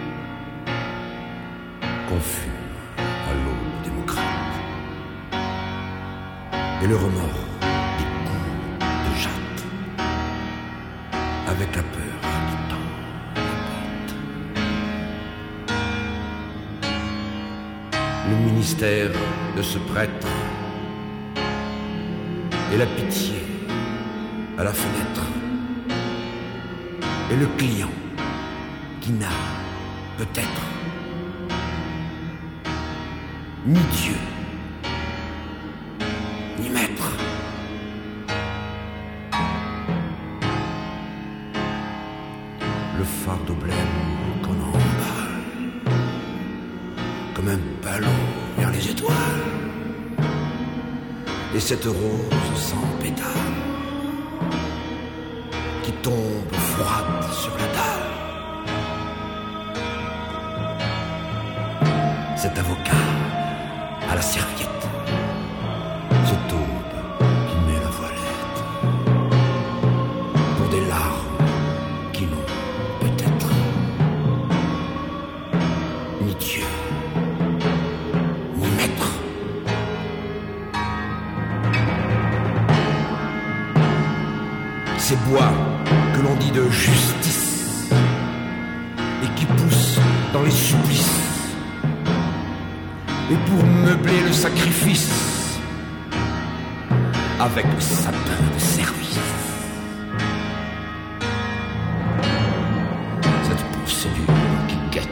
qu'on fume à l'aube démocrate, et le remords des coups de jatte, avec la peur. Le ministère de ce prêtre et la pitié à la fenêtre et le client qui n'a peut-être ni Dieu ni maître. Le fardeau blême qu'on emballe comme un ballon vers les étoiles, et cette rose sans pétales qui tombe froide sur la dalle. Cet avocat à la serviette, ce taube qui met la voilette pour des larmes qui n'ont peut-être ni Dieu ni maître. Ces bois que l'on dit de justice et qui poussent dans les supplices, et pour meubler le sacrifice avec le sapin de service. Cette procédure qui guette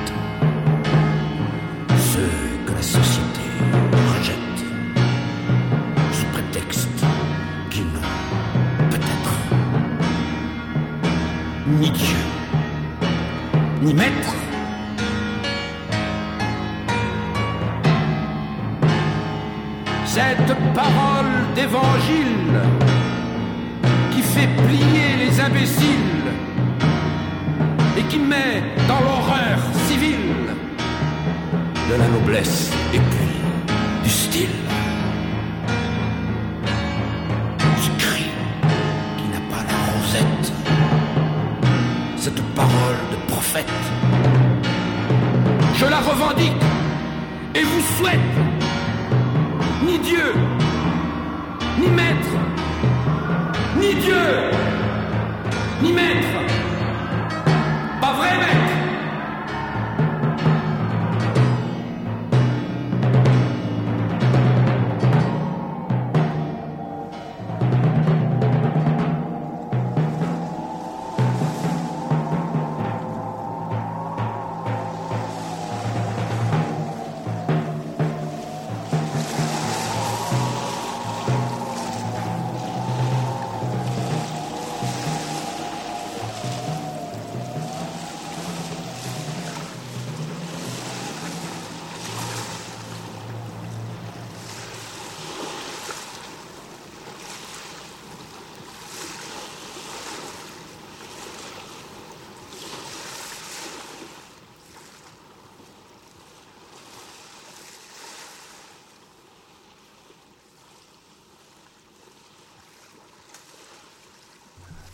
ceux que la société rejette sous prétexte qu'ils n'ont peut-être ni Dieu ni maître. Cette parole d'évangile qui fait plier les imbéciles et qui met dans l'horreur civile de la noblesse et puis du style. Ce cri qui n'a pas la rosette, cette parole de prophète, je la revendique et vous souhaite ni Dieu, ni maître, ni Dieu, ni maître. Pas vrai, maître?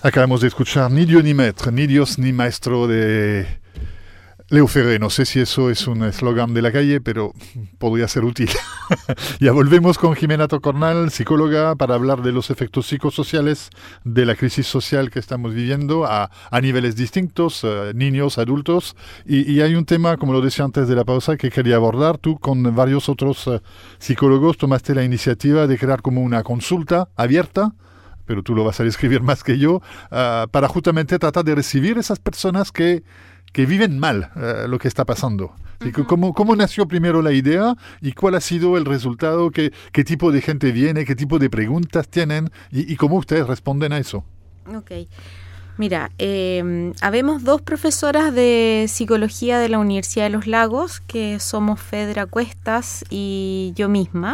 Acabamos de escuchar Ni Dios ni Maître, Ni Dios ni Maestro de Leo Ferré. No sé si eso es un eslogan de la calle, pero podría ser útil. Ya volvemos con Jimena Tocornal, psicóloga, para hablar de los efectos psicosociales de la crisis social que estamos viviendo a, a niveles distintos, uh, niños, adultos. Y, y hay un tema, como lo decía antes de la pausa, que quería abordar. Tú con varios otros uh, psicólogos tomaste la iniciativa de crear como una consulta abierta, pero tú lo vas a describir más que yo, uh, para justamente tratar de recibir esas personas que que viven mal uh, lo que está pasando. Uh-huh. ¿Cómo, ¿Cómo nació primero la idea y cuál ha sido el resultado? ¿Qué, qué tipo de gente viene? ¿Qué tipo de preguntas tienen? ¿Y, y cómo ustedes responden a eso? Ok. Mira, eh, habemos dos profesoras de psicología de la Universidad de los Lagos, que somos Fedra Cuestas y yo misma,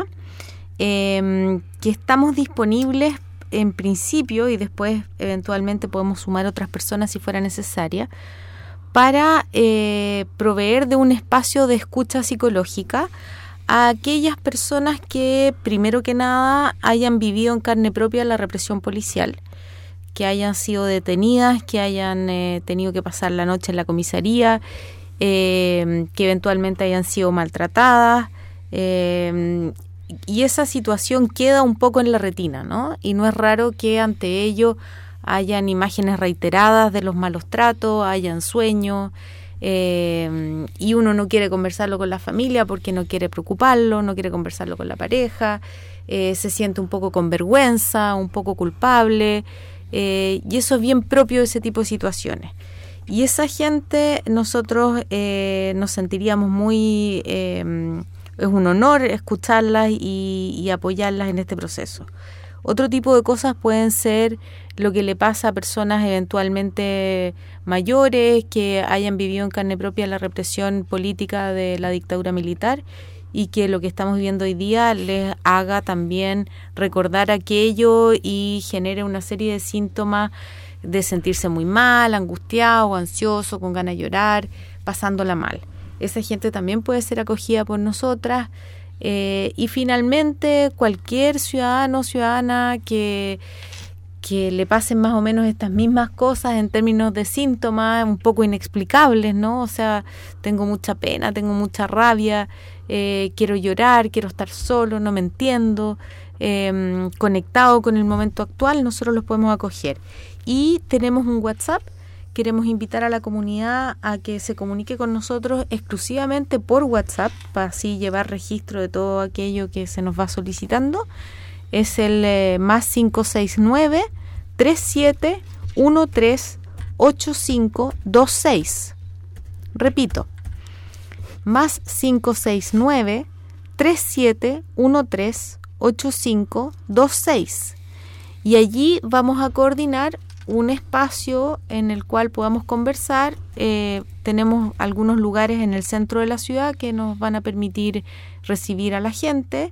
eh, que estamos disponibles en principio y después eventualmente podemos sumar otras personas si fuera necesaria, para eh, proveer de un espacio de escucha psicológica a aquellas personas que, primero que nada, hayan vivido en carne propia la represión policial, que hayan sido detenidas, que hayan eh, tenido que pasar la noche en la comisaría, eh, que eventualmente hayan sido maltratadas, eh, y esa situación queda un poco en la retina, ¿no? Y no es raro que ante ello hayan imágenes reiteradas de los malos tratos, hayan sueños, eh, y uno no quiere conversarlo con la familia porque no quiere preocuparlo, no quiere conversarlo con la pareja, eh, se siente un poco con vergüenza, un poco culpable, eh, y eso es bien propio de ese tipo de situaciones. Y esa gente, nosotros eh, nos sentiríamos muy... Eh, es un honor escucharlas y, y apoyarlas en este proceso. Otro tipo de cosas pueden ser lo que le pasa a personas eventualmente mayores que hayan vivido en carne propia la represión política de la dictadura militar y que lo que estamos viviendo hoy día les haga también recordar aquello y genere una serie de síntomas de sentirse muy mal, angustiado, ansioso, con ganas de llorar, pasándola mal. Esa gente también puede ser acogida por nosotras. Eh, y finalmente cualquier ciudadano o ciudadana que, que le pasen más o menos estas mismas cosas en términos de síntomas un poco inexplicables, ¿no? O sea, tengo mucha pena, tengo mucha rabia, eh, quiero llorar, quiero estar solo, no me entiendo, eh, conectado con el momento actual, nosotros los podemos acoger. Y tenemos un WhatsApp. Queremos invitar a la comunidad a que se comunique con nosotros exclusivamente por WhatsApp, para así llevar registro de todo aquello que se nos va solicitando. Es el eh, más cinco seis nueve, tres siete uno tres, ocho cinco dos seis. Repito, más cinco seis nueve, tres siete uno tres, ocho cinco dos seis. Y allí vamos a coordinar un espacio en el cual podamos conversar. Eh, tenemos algunos lugares en el centro de la ciudad que nos van a permitir recibir a la gente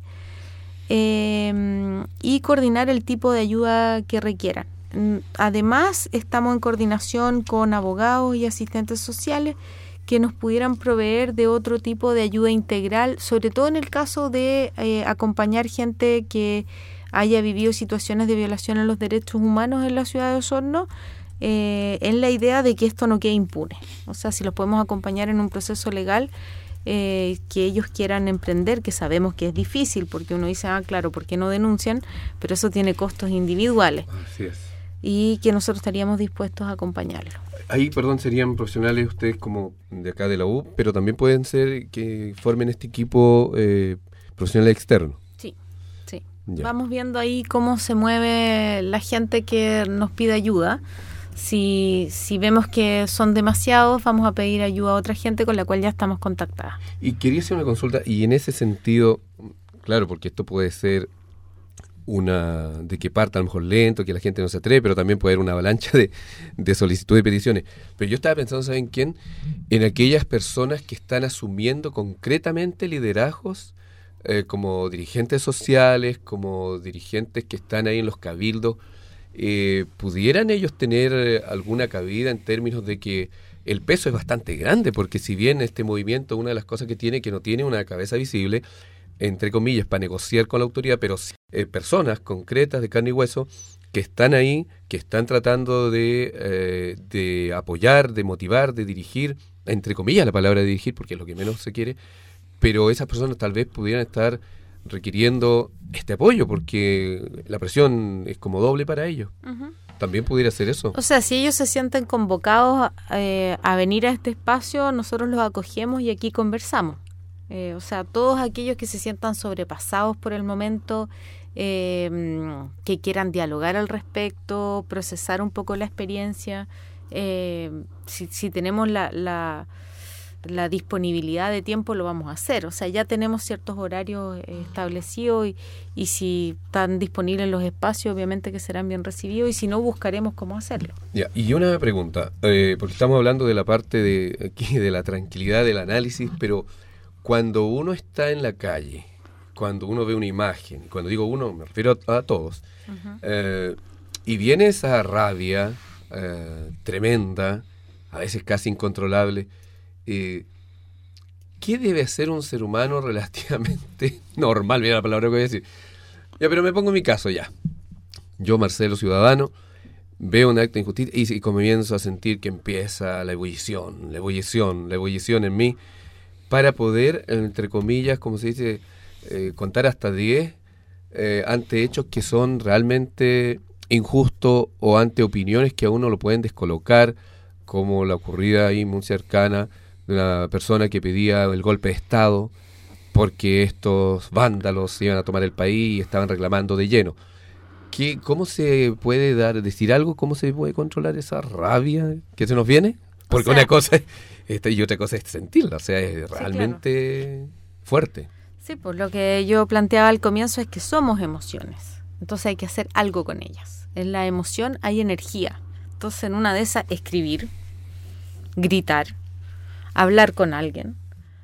eh, y coordinar el tipo de ayuda que requieran. Además, estamos en coordinación con abogados y asistentes sociales que nos pudieran proveer de otro tipo de ayuda integral, sobre todo en el caso de eh, acompañar gente que haya vivido situaciones de violación a los derechos humanos en la ciudad de Osorno, eh, en la idea de que esto no quede impune. O sea, si los podemos acompañar en un proceso legal eh, que ellos quieran emprender, que sabemos que es difícil, porque uno dice, ah, claro, ¿por qué no denuncian? Pero eso tiene costos individuales. Así es. Y que nosotros estaríamos dispuestos a acompañarlo. Ahí, perdón, serían profesionales ustedes como de acá de la U, pero también pueden ser que formen este equipo eh, profesional externo. Ya. Vamos viendo ahí cómo se mueve la gente que nos pide ayuda. Si, si vemos que son demasiados, vamos a pedir ayuda a otra gente con la cual ya estamos contactadas. Y quería hacer una consulta, y en ese sentido, claro, porque esto puede ser una de que parta a lo mejor lento, que la gente no se atreve, pero también puede haber una avalancha de, de solicitudes y peticiones. Pero yo estaba pensando, ¿saben quién? En aquellas personas que están asumiendo concretamente liderazgos Eh, como dirigentes sociales, como dirigentes que están ahí en los cabildos, eh, ¿pudieran ellos tener eh, alguna cabida en términos de que el peso es bastante grande? Porque si bien este movimiento, una de las cosas que tiene, que no tiene una cabeza visible, entre comillas, para negociar con la autoridad, pero eh, personas concretas de carne y hueso que están ahí, que están tratando de, eh, de apoyar, de motivar, de dirigir, entre comillas la palabra de dirigir, porque es lo que menos se quiere, pero esas personas tal vez pudieran estar requiriendo este apoyo, porque la presión es como doble para ellos. Uh-huh. ¿También pudiera ser eso? O sea, si ellos se sienten convocados eh, a venir a este espacio, nosotros los acogemos y aquí conversamos. Eh, o sea, todos aquellos que se sientan sobrepasados por el momento, eh, que quieran dialogar al respecto, procesar un poco la experiencia, eh, si, si tenemos la, la, la disponibilidad de tiempo, lo vamos a hacer. O sea, ya tenemos ciertos horarios eh, establecidos y, y si están disponibles los espacios, obviamente que serán bien recibidos, y si no, buscaremos cómo hacerlo. Ya, y una pregunta, eh, porque estamos hablando de la parte de, aquí, de la tranquilidad, del análisis, pero cuando uno está en la calle, cuando uno ve una imagen, cuando digo uno me refiero a, a todos, uh-huh. eh, y viene esa rabia eh, tremenda, a veces casi incontrolable, eh, ¿qué debe hacer un ser humano relativamente normal? Mira la palabra que voy a decir. Ya, pero me pongo en mi caso ya. Yo, Marcelo, ciudadano, veo un acto de injusticia y, y comienzo a sentir que empieza la ebullición, la ebullición, la ebullición en mí, para poder, entre comillas, como se dice, eh, contar hasta diez eh, ante hechos que son realmente injustos o ante opiniones que a uno lo pueden descolocar, como la ocurrida ahí muy cercana de una persona que pedía el golpe de Estado porque estos vándalos iban a tomar el país y estaban reclamando de lleno. ¿Qué, ¿Cómo se puede dar, decir algo? ¿Cómo se puede controlar esa rabia que se nos viene? Porque o sea, una cosa es esta y otra cosa es sentirla, o sea, es realmente sí, claro. fuerte. Sí, pues lo que yo planteaba al comienzo es que somos emociones, entonces hay que hacer algo con ellas. En la emoción hay energía, entonces en una de esas escribir, gritar, hablar con alguien,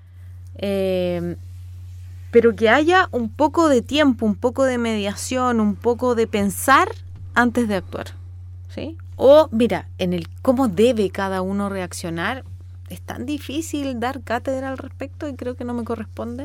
eh, pero que haya un poco de tiempo, un poco de mediación, un poco de pensar antes de actuar, ¿sí? O, mira, en el cómo debe cada uno reaccionar, es tan difícil dar cátedra al respecto y creo que no me corresponde.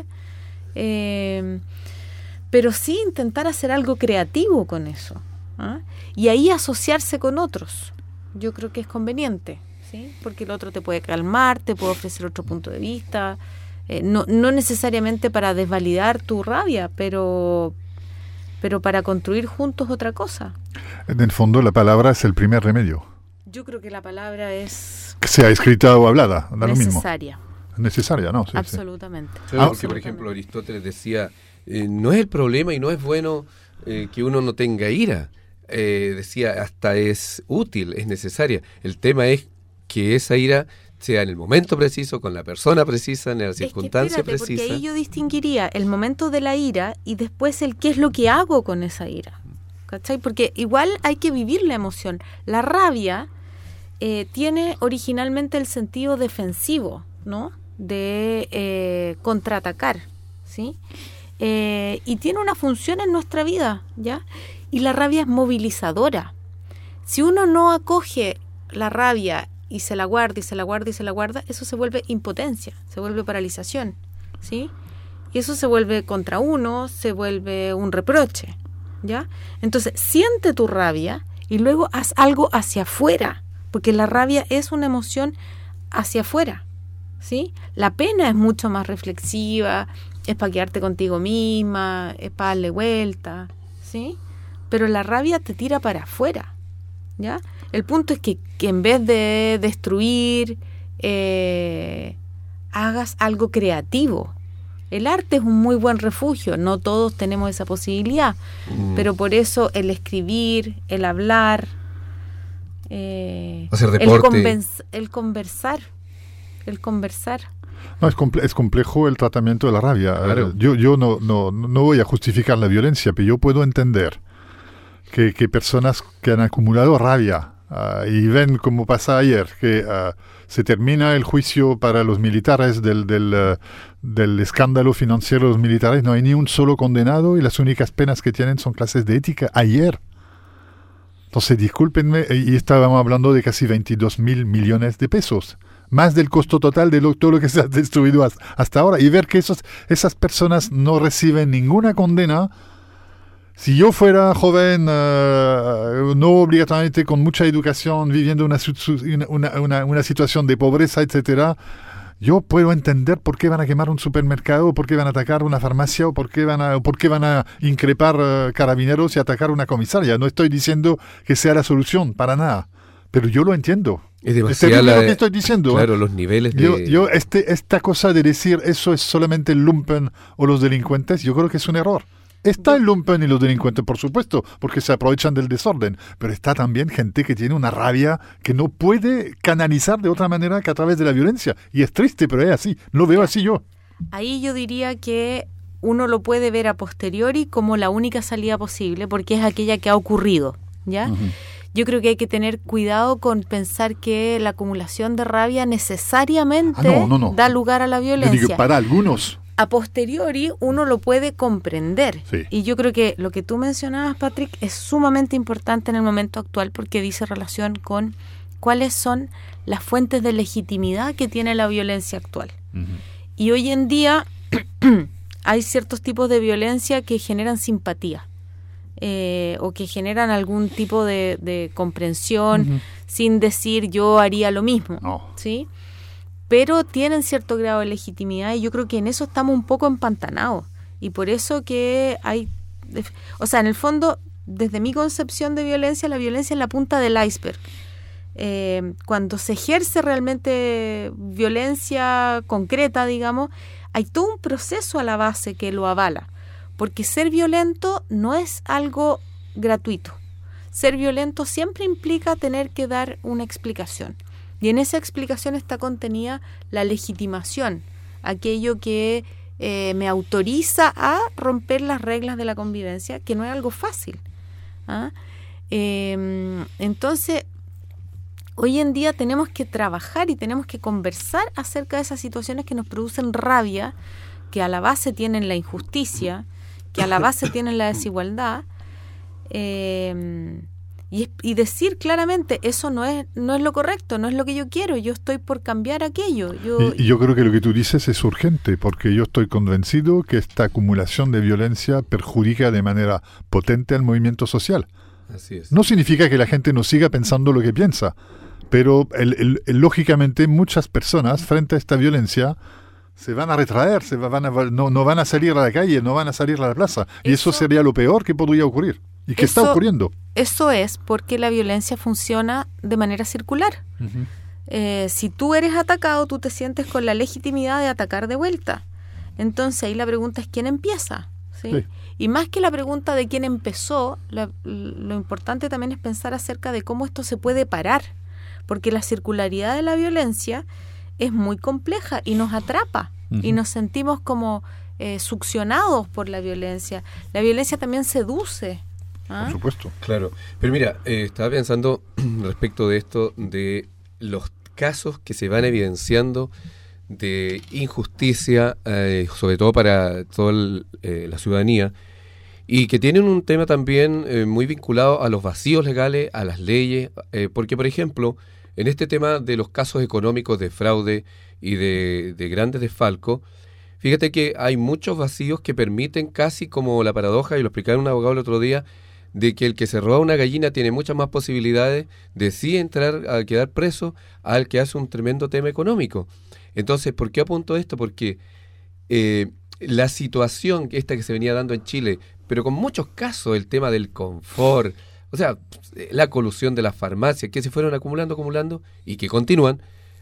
Eh, pero sí intentar hacer algo creativo con eso, ¿eh? Y ahí asociarse con otros. Yo creo que es conveniente, ¿sí? Porque el otro te puede calmar, te puede ofrecer otro punto de vista, eh, no, no necesariamente para desvalidar tu rabia, pero... pero para construir juntos otra cosa. En el fondo, la palabra es el primer remedio. Yo creo que la palabra es... que sea escrita o hablada, da necesaria. Lo mismo. Necesaria, ¿no? Sí, absolutamente. Sí. Sí, porque, por ejemplo, Aristóteles decía, eh, no es el problema y no es bueno eh, que uno no tenga ira. Eh, decía, hasta es útil, es necesaria. El tema es que esa ira sea en el momento preciso, con la persona precisa, en la circunstancia es que espérate, precisa. Porque ahí yo distinguiría el momento de la ira y después el qué es lo que hago con esa ira. ¿Cachai? Porque igual hay que vivir la emoción. La rabia eh, tiene originalmente el sentido defensivo, ¿no? De eh, contraatacar, ¿sí? Eh, y tiene una función en nuestra vida, ¿ya? Y la rabia es movilizadora. Si uno no acoge la rabia y se la guarda y se la guarda y se la guarda, eso se vuelve impotencia, se vuelve paralización, ¿sí? Y eso se vuelve contra uno, se vuelve un reproche, ¿ya? Entonces, siente tu rabia y luego haz algo hacia afuera, porque la rabia es una emoción hacia afuera, ¿sí? La pena es mucho más reflexiva, es para quedarte contigo misma, es para darle vuelta, ¿sí? Pero la rabia te tira para afuera, ¿ya? El punto es que, que en vez de destruir, eh, hagas algo creativo. El arte es un muy buen refugio, no todos tenemos esa posibilidad, mm. pero por eso el escribir, el hablar, eh, hacer deporte, el, conven- el conversar, el conversar. No, es, comple- es complejo el tratamiento de la rabia. Claro. Yo, yo no, no, no voy a justificar la violencia, pero yo puedo entender que, que personas que han acumulado rabia uh, y ven como pasa ayer, que uh, se termina el juicio para los militares del, del, uh, del escándalo financiero de los militares, no hay ni un solo condenado y las únicas penas que tienen son clases de ética ayer. Entonces, discúlpenme, y estábamos hablando de casi veintidós mil millones de pesos. Más del costo total de lo, todo lo que se ha destruido hasta ahora. Y ver que esos, esas personas no reciben ninguna condena, Si yo fuera joven, uh, no obligatoriamente con mucha educación, viviendo una, una, una, una situación de pobreza, etcétera, yo puedo entender por qué van a quemar un supermercado, por qué van a atacar una farmacia, o por qué van a, por qué van a increpar uh, carabineros y atacar una comisaria. No estoy diciendo que sea la solución, para nada. Pero yo lo entiendo. Es demasiado lo que estoy diciendo. Claro, ¿eh? los niveles de... Yo, yo este, esta cosa de decir eso es solamente el lumpen o los delincuentes, yo creo que es un error. Está el lumpen y los delincuentes, por supuesto, porque se aprovechan del desorden, pero está también gente que tiene una rabia que no puede canalizar de otra manera que a través de la violencia. Y es triste, pero es así. Lo veo así yo. Ahí yo diría que uno lo puede ver a posteriori como la única salida posible, porque es aquella que ha ocurrido, ¿ya? Uh-huh. Yo creo que hay que tener cuidado con pensar que la acumulación de rabia necesariamente ah, no, no, no. da lugar a la violencia. Yo digo, para algunos. A posteriori uno lo puede comprender. Sí. Y yo creo que lo que tú mencionabas, Patrick, es sumamente importante en el momento actual porque dice relación con cuáles son las fuentes de legitimidad que tiene la violencia actual. Uh-huh. Y hoy en día hay ciertos tipos de violencia que generan simpatía. Eh, o que generan algún tipo de, de comprensión uh-huh. sin decir yo haría lo mismo, no. ¿sí? Pero tienen cierto grado de legitimidad y yo creo que en eso estamos un poco empantanados y por eso que hay, o sea, en el fondo, desde mi concepción de violencia, la violencia es la punta del iceberg. Eh, cuando se ejerce realmente violencia concreta, digamos, hay todo un proceso a la base que lo avala. Porque ser violento no es algo gratuito. Ser violento siempre implica tener que dar una explicación. Y en esa explicación está contenida la legitimación, aquello que eh, me autoriza a romper las reglas de la convivencia, que no es algo fácil. ¿Ah? Eh, entonces, hoy en día tenemos que trabajar y tenemos que conversar acerca de esas situaciones que nos producen rabia, que a la base tienen la injusticia, que a la base tienen la desigualdad, eh, y, y decir claramente, eso no es no es lo correcto, no es lo que yo quiero, yo estoy por cambiar aquello. Yo, y, y yo creo que lo que tú dices es urgente, porque yo estoy convencido que esta acumulación de violencia perjudica de manera potente al movimiento social. Así es. No significa que la gente no siga pensando lo que piensa, pero el, el, el, lógicamente muchas personas frente a esta violencia se van a retraer, se van a, no, no van a salir a la calle, no van a salir a la plaza. Y eso, eso sería lo peor que podría ocurrir. Y que eso, está ocurriendo. Eso es porque la violencia funciona de manera circular. Uh-huh. Eh, si tú eres atacado, tú te sientes con la legitimidad de atacar de vuelta. Entonces ahí la pregunta es ¿quién empieza? ¿Sí? Sí. Y más que la pregunta de quién empezó, la, lo importante también es pensar acerca de cómo esto se puede parar. Porque la circularidad de la violencia es muy compleja y nos atrapa uh-huh. y nos sentimos como eh, succionados por la violencia. La violencia también seduce. ¿Ah? Por supuesto. Claro. Pero mira, eh, estaba pensando respecto de esto, de los casos que se van evidenciando de injusticia, eh, sobre todo para toda el, eh, la ciudadanía, y que tienen un tema también eh, muy vinculado a los vacíos legales, a las leyes, eh, porque, por ejemplo, en este tema de los casos económicos de fraude y de, de grandes desfalcos, fíjate que hay muchos vacíos que permiten casi como la paradoja, y lo explicaba un abogado el otro día, de que el que se roba una gallina tiene muchas más posibilidades de sí entrar a quedar preso al que hace un tremendo tema económico. Entonces, ¿por qué apunto esto? Porque eh, la situación esta que se venía dando en Chile, pero con muchos casos, el tema del confort, o sea, la colusión de las farmacias que se fueron acumulando, acumulando y que continúan,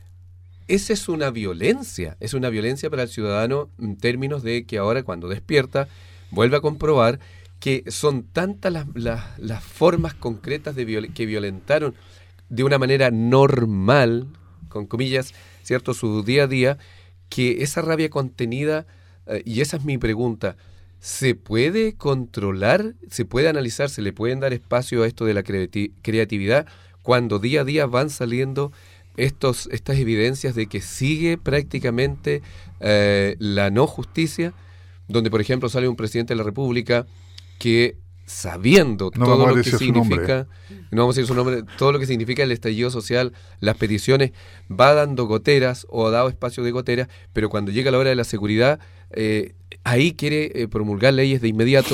esa es una violencia, es una violencia para el ciudadano en términos de que ahora cuando despierta vuelve a comprobar que son tantas las, las, las formas concretas de viol- que violentaron de una manera normal, con comillas, cierto, su día a día, que esa rabia contenida, eh, y esa es mi pregunta, ¿se puede controlar, se puede analizar, se le pueden dar espacio a esto de la creati- creatividad cuando día a día van saliendo estos estas evidencias de que sigue prácticamente eh, la no justicia, donde por ejemplo sale un presidente de la República que sabiendo no todo lo que significa, no vamos a decir su nombre, todo lo que significa el estallido social, las peticiones, va dando goteras o ha dado espacio de goteras, pero cuando llega la hora de la seguridad, eh, ahí quiere eh, promulgar leyes de inmediato,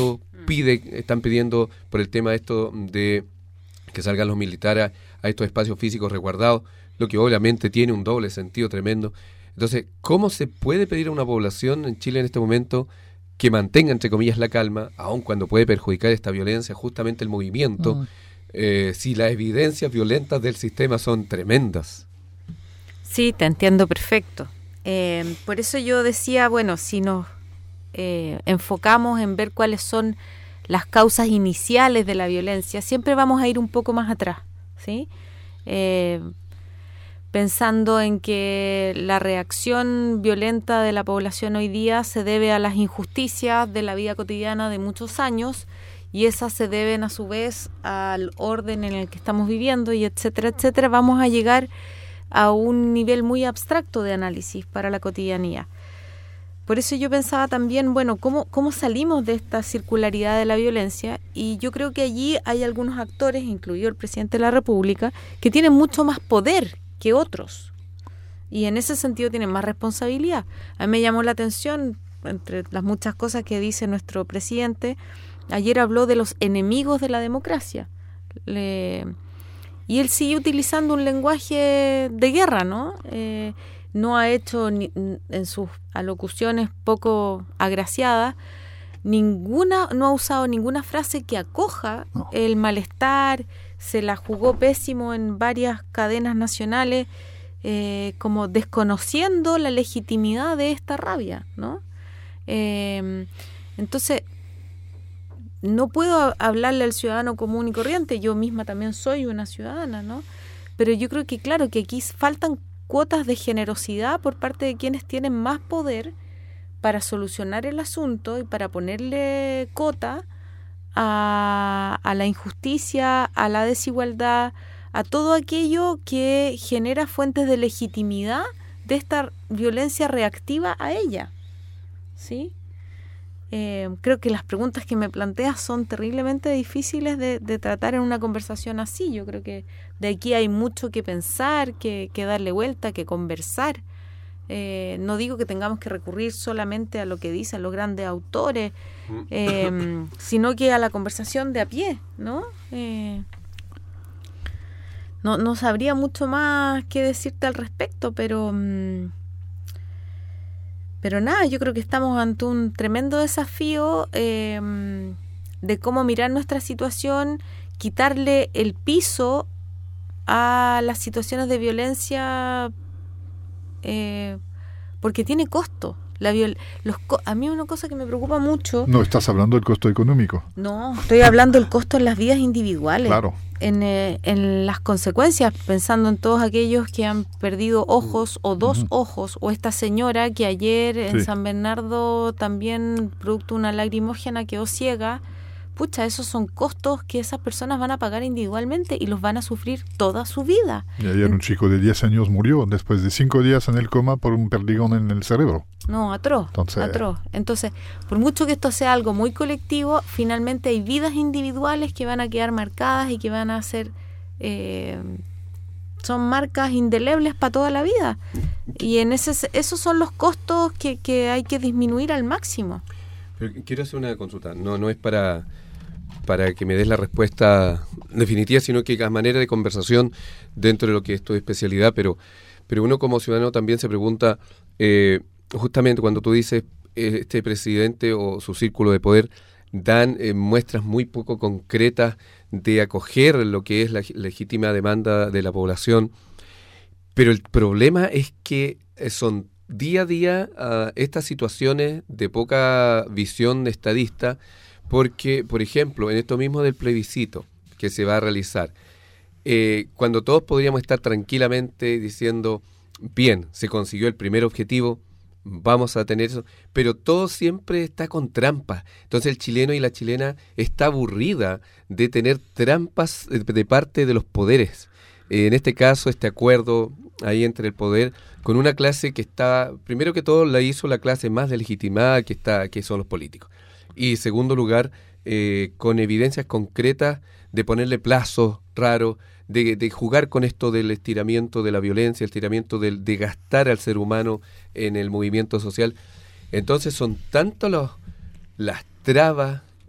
pide, están pidiendo por el tema de esto de que salgan los militares a estos espacios físicos resguardados, lo que obviamente tiene un doble sentido tremendo. Entonces, ¿cómo se puede pedir a una población en Chile en este momento que mantenga, entre comillas, la calma, aun cuando puede perjudicar esta violencia, justamente el movimiento, mm. eh, si las evidencias violentas del sistema son tremendas? Sí, te entiendo perfecto. Eh, por eso yo decía, bueno, si nos eh, enfocamos en ver cuáles son las causas iniciales de la violencia, siempre vamos a ir un poco más atrás, ¿sí? Eh, pensando en que la reacción violenta de la población hoy día se debe a las injusticias de la vida cotidiana de muchos años, y esas se deben a su vez al orden en el que estamos viviendo, y etcétera, etcétera. Vamos a llegar a un nivel muy abstracto de análisis para la cotidianía. Por eso yo pensaba también, bueno, ¿cómo, cómo salimos de esta circularidad de la violencia? Y yo creo que allí hay algunos actores, incluido el presidente de la República, que tienen mucho más poder que otros. Y en ese sentido tienen más responsabilidad. A mí me llamó la atención, entre las muchas cosas que dice nuestro presidente, ayer habló de los enemigos de la democracia. Le... Y él sigue utilizando un lenguaje de guerra, ¿no? Eh, no ha hecho ni, en sus alocuciones poco agraciadas ninguna, no ha usado ninguna frase que acoja no. el malestar. Se la jugó pésimo en varias cadenas nacionales, eh, como desconociendo la legitimidad de esta rabia, ¿no? Eh, entonces, no puedo hablarle al ciudadano común y corriente, yo misma también soy una ciudadana, ¿no? Pero yo creo que, claro, que aquí faltan cuotas de generosidad por parte de quienes tienen más poder para solucionar el asunto y para ponerle cota a, a la injusticia, a la desigualdad, a todo aquello que genera fuentes de legitimidad de esta violencia reactiva a ella, ¿sí? Eh, creo que las preguntas que me planteas son terriblemente difíciles de, de tratar en una conversación así. Yo creo que de aquí hay mucho que pensar, que, que darle vuelta, que conversar. Eh, no digo que tengamos que recurrir solamente a lo que dicen los grandes autores, eh, sino que a la conversación de a pie, ¿no? Eh, no, no sabría mucho más que decirte al respecto, pero... Mmm, Pero nada, yo creo que estamos ante un tremendo desafío eh, de cómo mirar nuestra situación, quitarle el piso a las situaciones de violencia, eh, porque tiene costo. La viol- los co- a mí una cosa que me preocupa mucho... No, estás hablando del costo económico. No, estoy hablando del costo en las vidas individuales. Claro. En, eh, en las consecuencias, pensando en todos aquellos que han perdido ojos o dos uh-huh. ojos, o esta señora que ayer en sí. San Bernardo también, producto de una lacrimógena, quedó ciega. Pucha, esos son costos que esas personas van a pagar individualmente y los van a sufrir toda su vida. Y ayer un chico de diez años murió después de cinco días en el coma por un perdigón en el cerebro. No, atroz, Entonces, atroz. Entonces, por mucho que esto sea algo muy colectivo, finalmente hay vidas individuales que van a quedar marcadas y que van a ser... Eh, son marcas indelebles para toda la vida. Y en ese esos son los costos que, que hay que disminuir al máximo. Pero quiero hacer una consulta. No, no es para... para que me des la respuesta definitiva, sino que a manera de conversación dentro de lo que es tu especialidad, pero, pero uno como ciudadano también se pregunta, eh, justamente cuando tú dices eh, este presidente o su círculo de poder dan eh, muestras muy poco concretas de acoger lo que es la legítima demanda de la población, pero el problema es que son día a día uh, estas situaciones de poca visión de estadista. Porque, por ejemplo, en esto mismo del plebiscito que se va a realizar, eh, cuando todos podríamos estar tranquilamente diciendo, bien, se consiguió el primer objetivo, vamos a tener eso, pero todo siempre está con trampas. Entonces el chileno y la chilena está aburrida de tener trampas de parte de los poderes. Eh, en este caso, este acuerdo ahí entre el poder con una clase que está, primero que todo, la hizo la clase más delegitimada que está, que son los políticos. Y segundo lugar, eh, con evidencias concretas de ponerle plazos raros, de, de jugar con esto del estiramiento de la violencia, el estiramiento del, de gastar al ser humano en el movimiento social. Entonces son tanto los, las trabas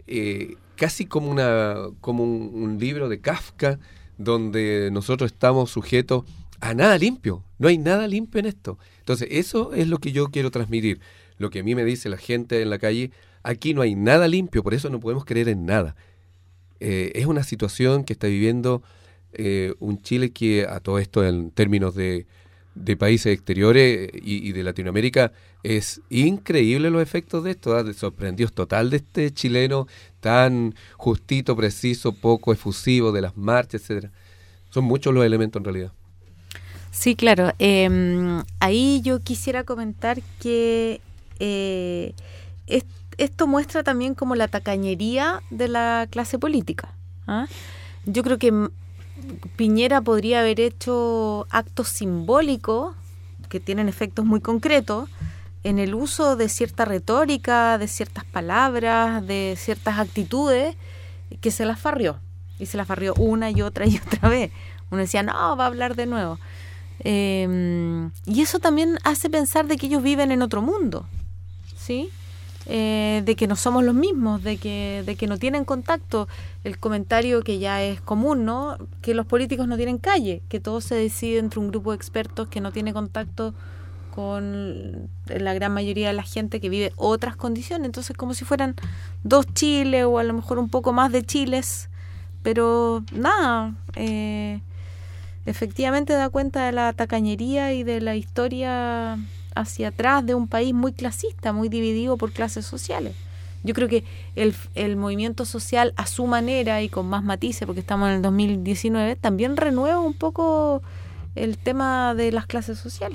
eh, casi como, una, como un, un libro de Kafka, donde nosotros estamos sujetos a nada limpio. No hay nada limpio en esto. Entonces, eso es lo que yo quiero transmitir. Lo que a mí me dice la gente en la calle, aquí no hay nada limpio, por eso no podemos creer en nada. Eh, es una situación que está viviendo eh, un Chile que, a todo esto en términos de, de países exteriores y, y de Latinoamérica, es increíble los efectos de esto. ¿eh? Sorprendidos total de este chileno tan justito, preciso, poco efusivo, de las marchas, etcétera. Son muchos los elementos en realidad. Sí, claro. Eh, ahí yo quisiera comentar que eh, es, esto muestra también como la tacañería de la clase política. ¿ah? Yo creo que Piñera podría haber hecho actos simbólicos que tienen efectos muy concretos en el uso de cierta retórica, de ciertas palabras, de ciertas actitudes que se las farrió. Y se las farrió una y otra y otra vez. Uno decía, no, va a hablar de nuevo. Eh, y eso también hace pensar de que ellos viven en otro mundo, ¿sí? Eh, de que no somos los mismos, de que, de que no tienen contacto. El comentario que ya es común, ¿no? Que los políticos no tienen calle, que todo se decide entre un grupo de expertos que no tiene contacto con la gran mayoría de la gente que vive otras condiciones. Entonces, como si fueran dos Chiles o a lo mejor un poco más de Chiles, pero nada, eh, efectivamente da cuenta de la tacañería y de la historia hacia atrás de un país muy clasista, muy dividido por clases sociales. Yo creo que el, el movimiento social a su manera y con más matices, porque estamos en el dos mil diecinueve, también renueva un poco el tema de las clases sociales.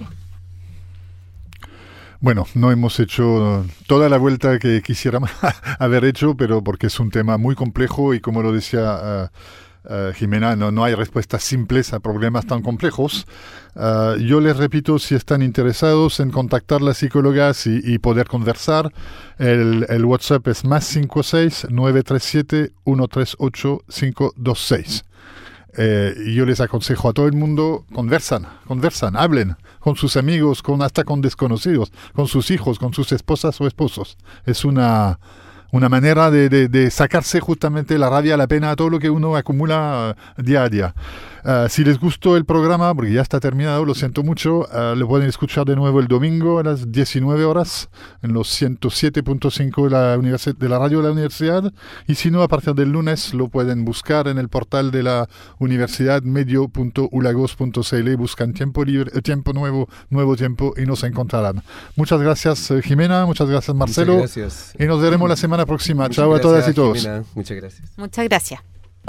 Bueno, no hemos hecho toda la vuelta que quisiéramos haber hecho, pero porque es un tema muy complejo y, como lo decía uh, uh, Jimena, no, no hay respuestas simples a problemas tan complejos. Uh, yo les repito, si están interesados en contactar a las psicólogas y, y poder conversar, el, el WhatsApp es más cinco seis nueve tres siete uno tres ocho cinco dos seis. Eh, y yo les aconsejo a todo el mundo, conversan, conversan, hablen con sus amigos, con hasta con desconocidos, con sus hijos, con sus esposas o esposos. Es una, una manera de, de, de sacarse justamente la rabia, la pena, todo lo que uno acumula uh, día a día. Uh, si les gustó el programa, porque ya está terminado, lo siento mucho, uh, lo pueden escuchar de nuevo el domingo a las diecinueve horas en los ciento siete punto cinco de la, universi- de la radio de la universidad, y si no, a partir del lunes lo pueden buscar en el portal de la universidad medio punto ulagos punto c l, buscan tiempo libre, eh, tiempo nuevo, nuevo tiempo y nos encontrarán. Muchas gracias, eh, Jimena, muchas gracias, Marcelo. Muchas gracias. Y nos veremos la semana próxima. Muchas Chao gracias, a todas y todos. Jimena. Muchas gracias. Muchas gracias.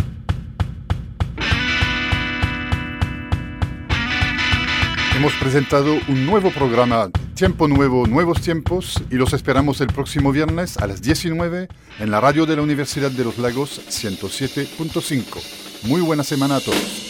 Hemos presentado un nuevo programa, Tiempo Nuevo, Nuevos Tiempos, y los esperamos el próximo viernes a las diecinueve en la radio de la Universidad de los Lagos ciento siete punto cinco. Muy buena semana a todos.